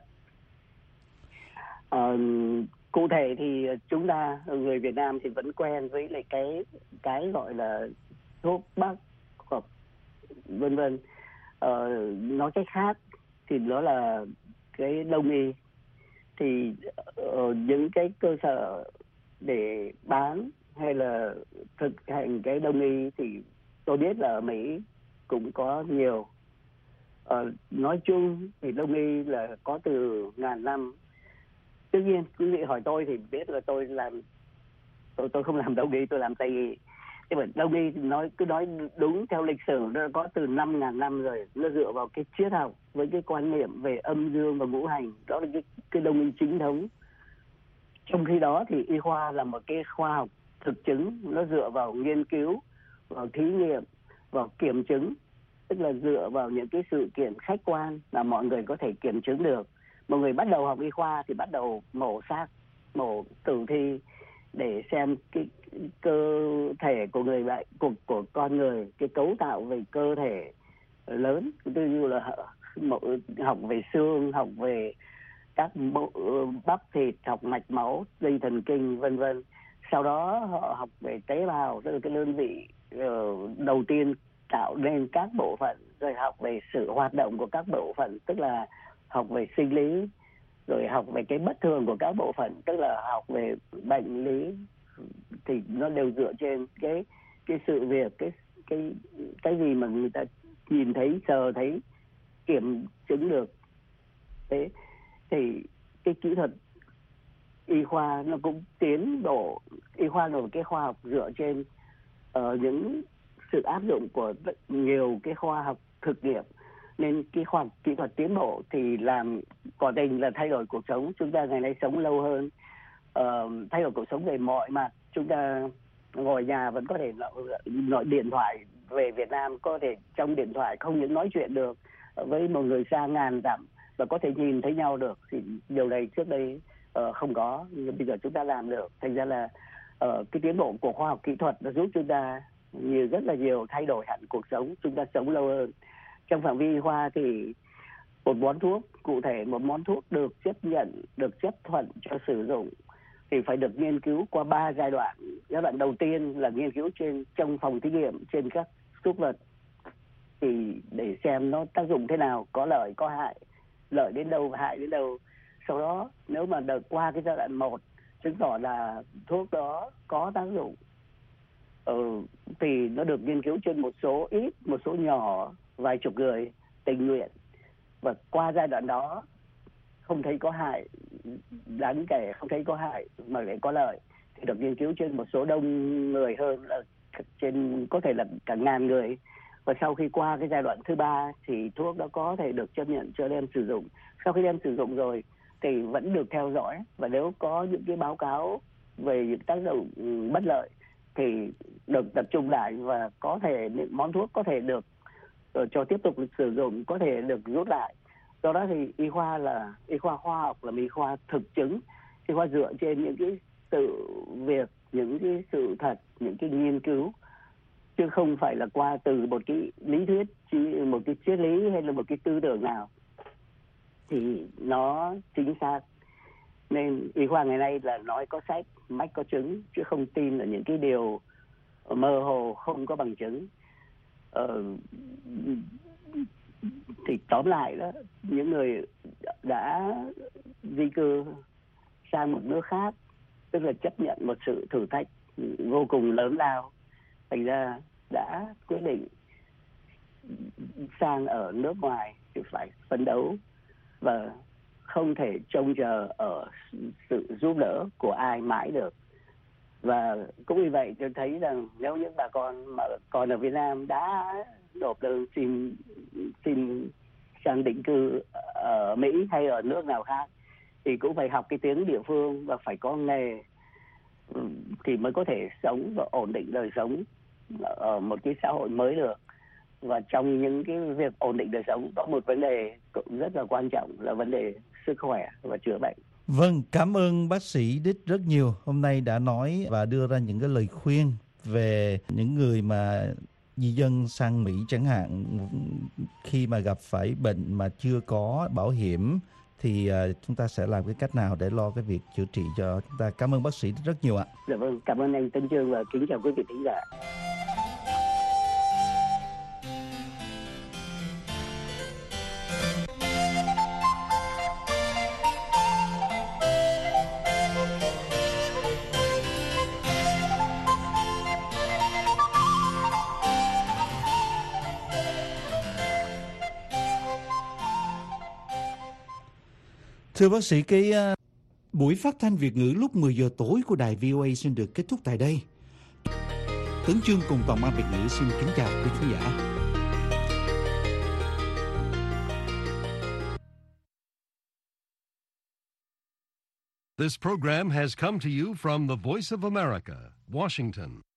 Cụ thể thì chúng ta người Việt Nam thì vẫn quen với lại cái gọi là thuốc bắc hoặc vân vân. Nói cách khác thì đó là cái đông y. Thì những cái cơ sở để bán hay là thực hành cái đông y thì tôi biết là ở Mỹ cũng có nhiều. Nói chung thì đông y là có từ ngàn năm. Tất nhiên quý vị hỏi tôi thì biết là tôi không làm đông y, tôi làm tây y. Nhưng mà đông y cứ nói đúng theo lịch sử nó có từ 5.000 năm rồi. Nó dựa vào cái triết học với cái quan niệm về âm dương và ngũ hành. Đó là cái đông y chính thống. Trong khi đó thì y khoa là một cái khoa học thực chứng. Nó dựa vào nghiên cứu, vào thí nghiệm, vào kiểm chứng. Tức là dựa vào những cái sự kiện khách quan mà mọi người có thể kiểm chứng được. Mọi người bắt đầu học y khoa thì bắt đầu mổ xác, mổ tử thi để xem cái cơ thể của người bệnh, của con người, cái cấu tạo về cơ thể lớn, tư như là học về xương, học về các bắp thịt, học mạch máu, dây thần kinh vân vân. Sau đó họ học về tế bào, tức là cái đơn vị đầu tiên tạo nên các bộ phận, rồi học về sự hoạt động của các bộ phận, tức là học về sinh lý, rồi học về cái bất thường của các bộ phận, tức là học về bệnh lý. Thì nó đều dựa trên cái sự việc, cái gì mà người ta nhìn thấy, sờ thấy, kiểm chứng được. Thế thì cái kỹ thuật y khoa nó cũng tiến bộ. Y khoa là một cái khoa học dựa trên những sự áp dụng của nhiều cái khoa học thực nghiệm, nên cái khoa học kỹ thuật tiến bộ thì làm quả tình là thay đổi cuộc sống. Chúng ta ngày nay sống lâu hơn, thay đổi cuộc sống về mọi mặt. Chúng ta ngồi nhà vẫn có thể gọi điện thoại về Việt Nam, có thể trong điện thoại không những nói chuyện được với một người xa ngàn dặm và có thể nhìn thấy nhau được. Thì điều này trước đây không có, nhưng bây giờ chúng ta làm được. Thành ra là cái tiến bộ của khoa học kỹ thuật nó giúp chúng ta rất là nhiều, thay đổi hẳn cuộc sống, chúng ta sống lâu hơn. Trong phạm vi y khoa thì một món thuốc, cụ thể một món thuốc được chấp nhận, được chấp thuận cho sử dụng thì phải được nghiên cứu qua 3 giai đoạn. Giai đoạn đầu tiên là nghiên cứu trong phòng thí nghiệm trên các súc vật, thì để xem nó tác dụng thế nào, có lợi có hại, lợi đến đâu và hại đến đâu. Sau đó nếu mà được qua cái giai đoạn 1 chứng tỏ là thuốc đó có tác dụng, thì nó được nghiên cứu trên một số ít, một số nhỏ, vài chục người tình nguyện, và qua giai đoạn đó không thấy có hại đáng kể, không thấy có hại mà lại có lợi, thì được nghiên cứu trên một số đông người hơn, là trên có thể là cả ngàn người. Và sau khi qua cái giai đoạn thứ 3 thì thuốc đó có thể được chấp nhận cho đem sử dụng. Sau khi đem sử dụng rồi thì vẫn được theo dõi, và nếu có những cái báo cáo về những tác động bất lợi thì được tập trung lại, và có thể món thuốc có thể được cho tiếp tục sử dụng, có thể được rút lại. Do đó thì y khoa là y khoa khoa học, là y khoa thực chứng, y khoa dựa trên những cái sự việc, những cái sự thật, những cái nghiên cứu, chứ không phải là qua từ một cái lý thuyết, một cái triết lý hay là một cái tư tưởng nào thì nó chính xác. Nên y khoa ngày nay là nói có sách, mách có chứng, chứ không tin là những cái điều mơ hồ không có bằng chứng. Thì tóm lại đó, những người đã di cư sang một nước khác, tức là chấp nhận một sự thử thách vô cùng lớn lao, thành ra đã quyết định sang ở nước ngoài thì phải phấn đấu và không thể trông chờ ở sự giúp đỡ của ai mãi được. Và cũng vì vậy tôi thấy rằng nếu những bà con mà còn ở Việt Nam đã nộp đơn xin sang định cư ở Mỹ hay ở nước nào khác thì cũng phải học cái tiếng địa phương và phải có nghề thì mới có thể sống và ổn định đời sống ở một cái xã hội mới được. Và trong những cái việc ổn định đời sống có một vấn đề cũng rất là quan trọng là vấn đề sức khỏe và chữa bệnh. Vâng, cảm ơn bác sĩ Đích rất nhiều. Hôm nay đã nói và đưa ra những cái lời khuyên về những người mà di dân sang Mỹ chẳng hạn, khi mà gặp phải bệnh mà chưa có bảo hiểm thì chúng ta sẽ làm cái cách nào để lo cái việc chữa trị cho chúng ta. Cảm ơn bác sĩ rất nhiều ạ. Dạ vâng, cảm ơn anh Tân Chương và kính chào quý vị thính giả. Thưa bác sĩ, cái buổi phát thanh Việt ngữ lúc 10 giờ tối của đài VOA xin được kết thúc tại đây. Tấn Chương cùng toàn ban Việt ngữ xin kính chào quý khán giả. This program has come to you from the Voice of America, Washington.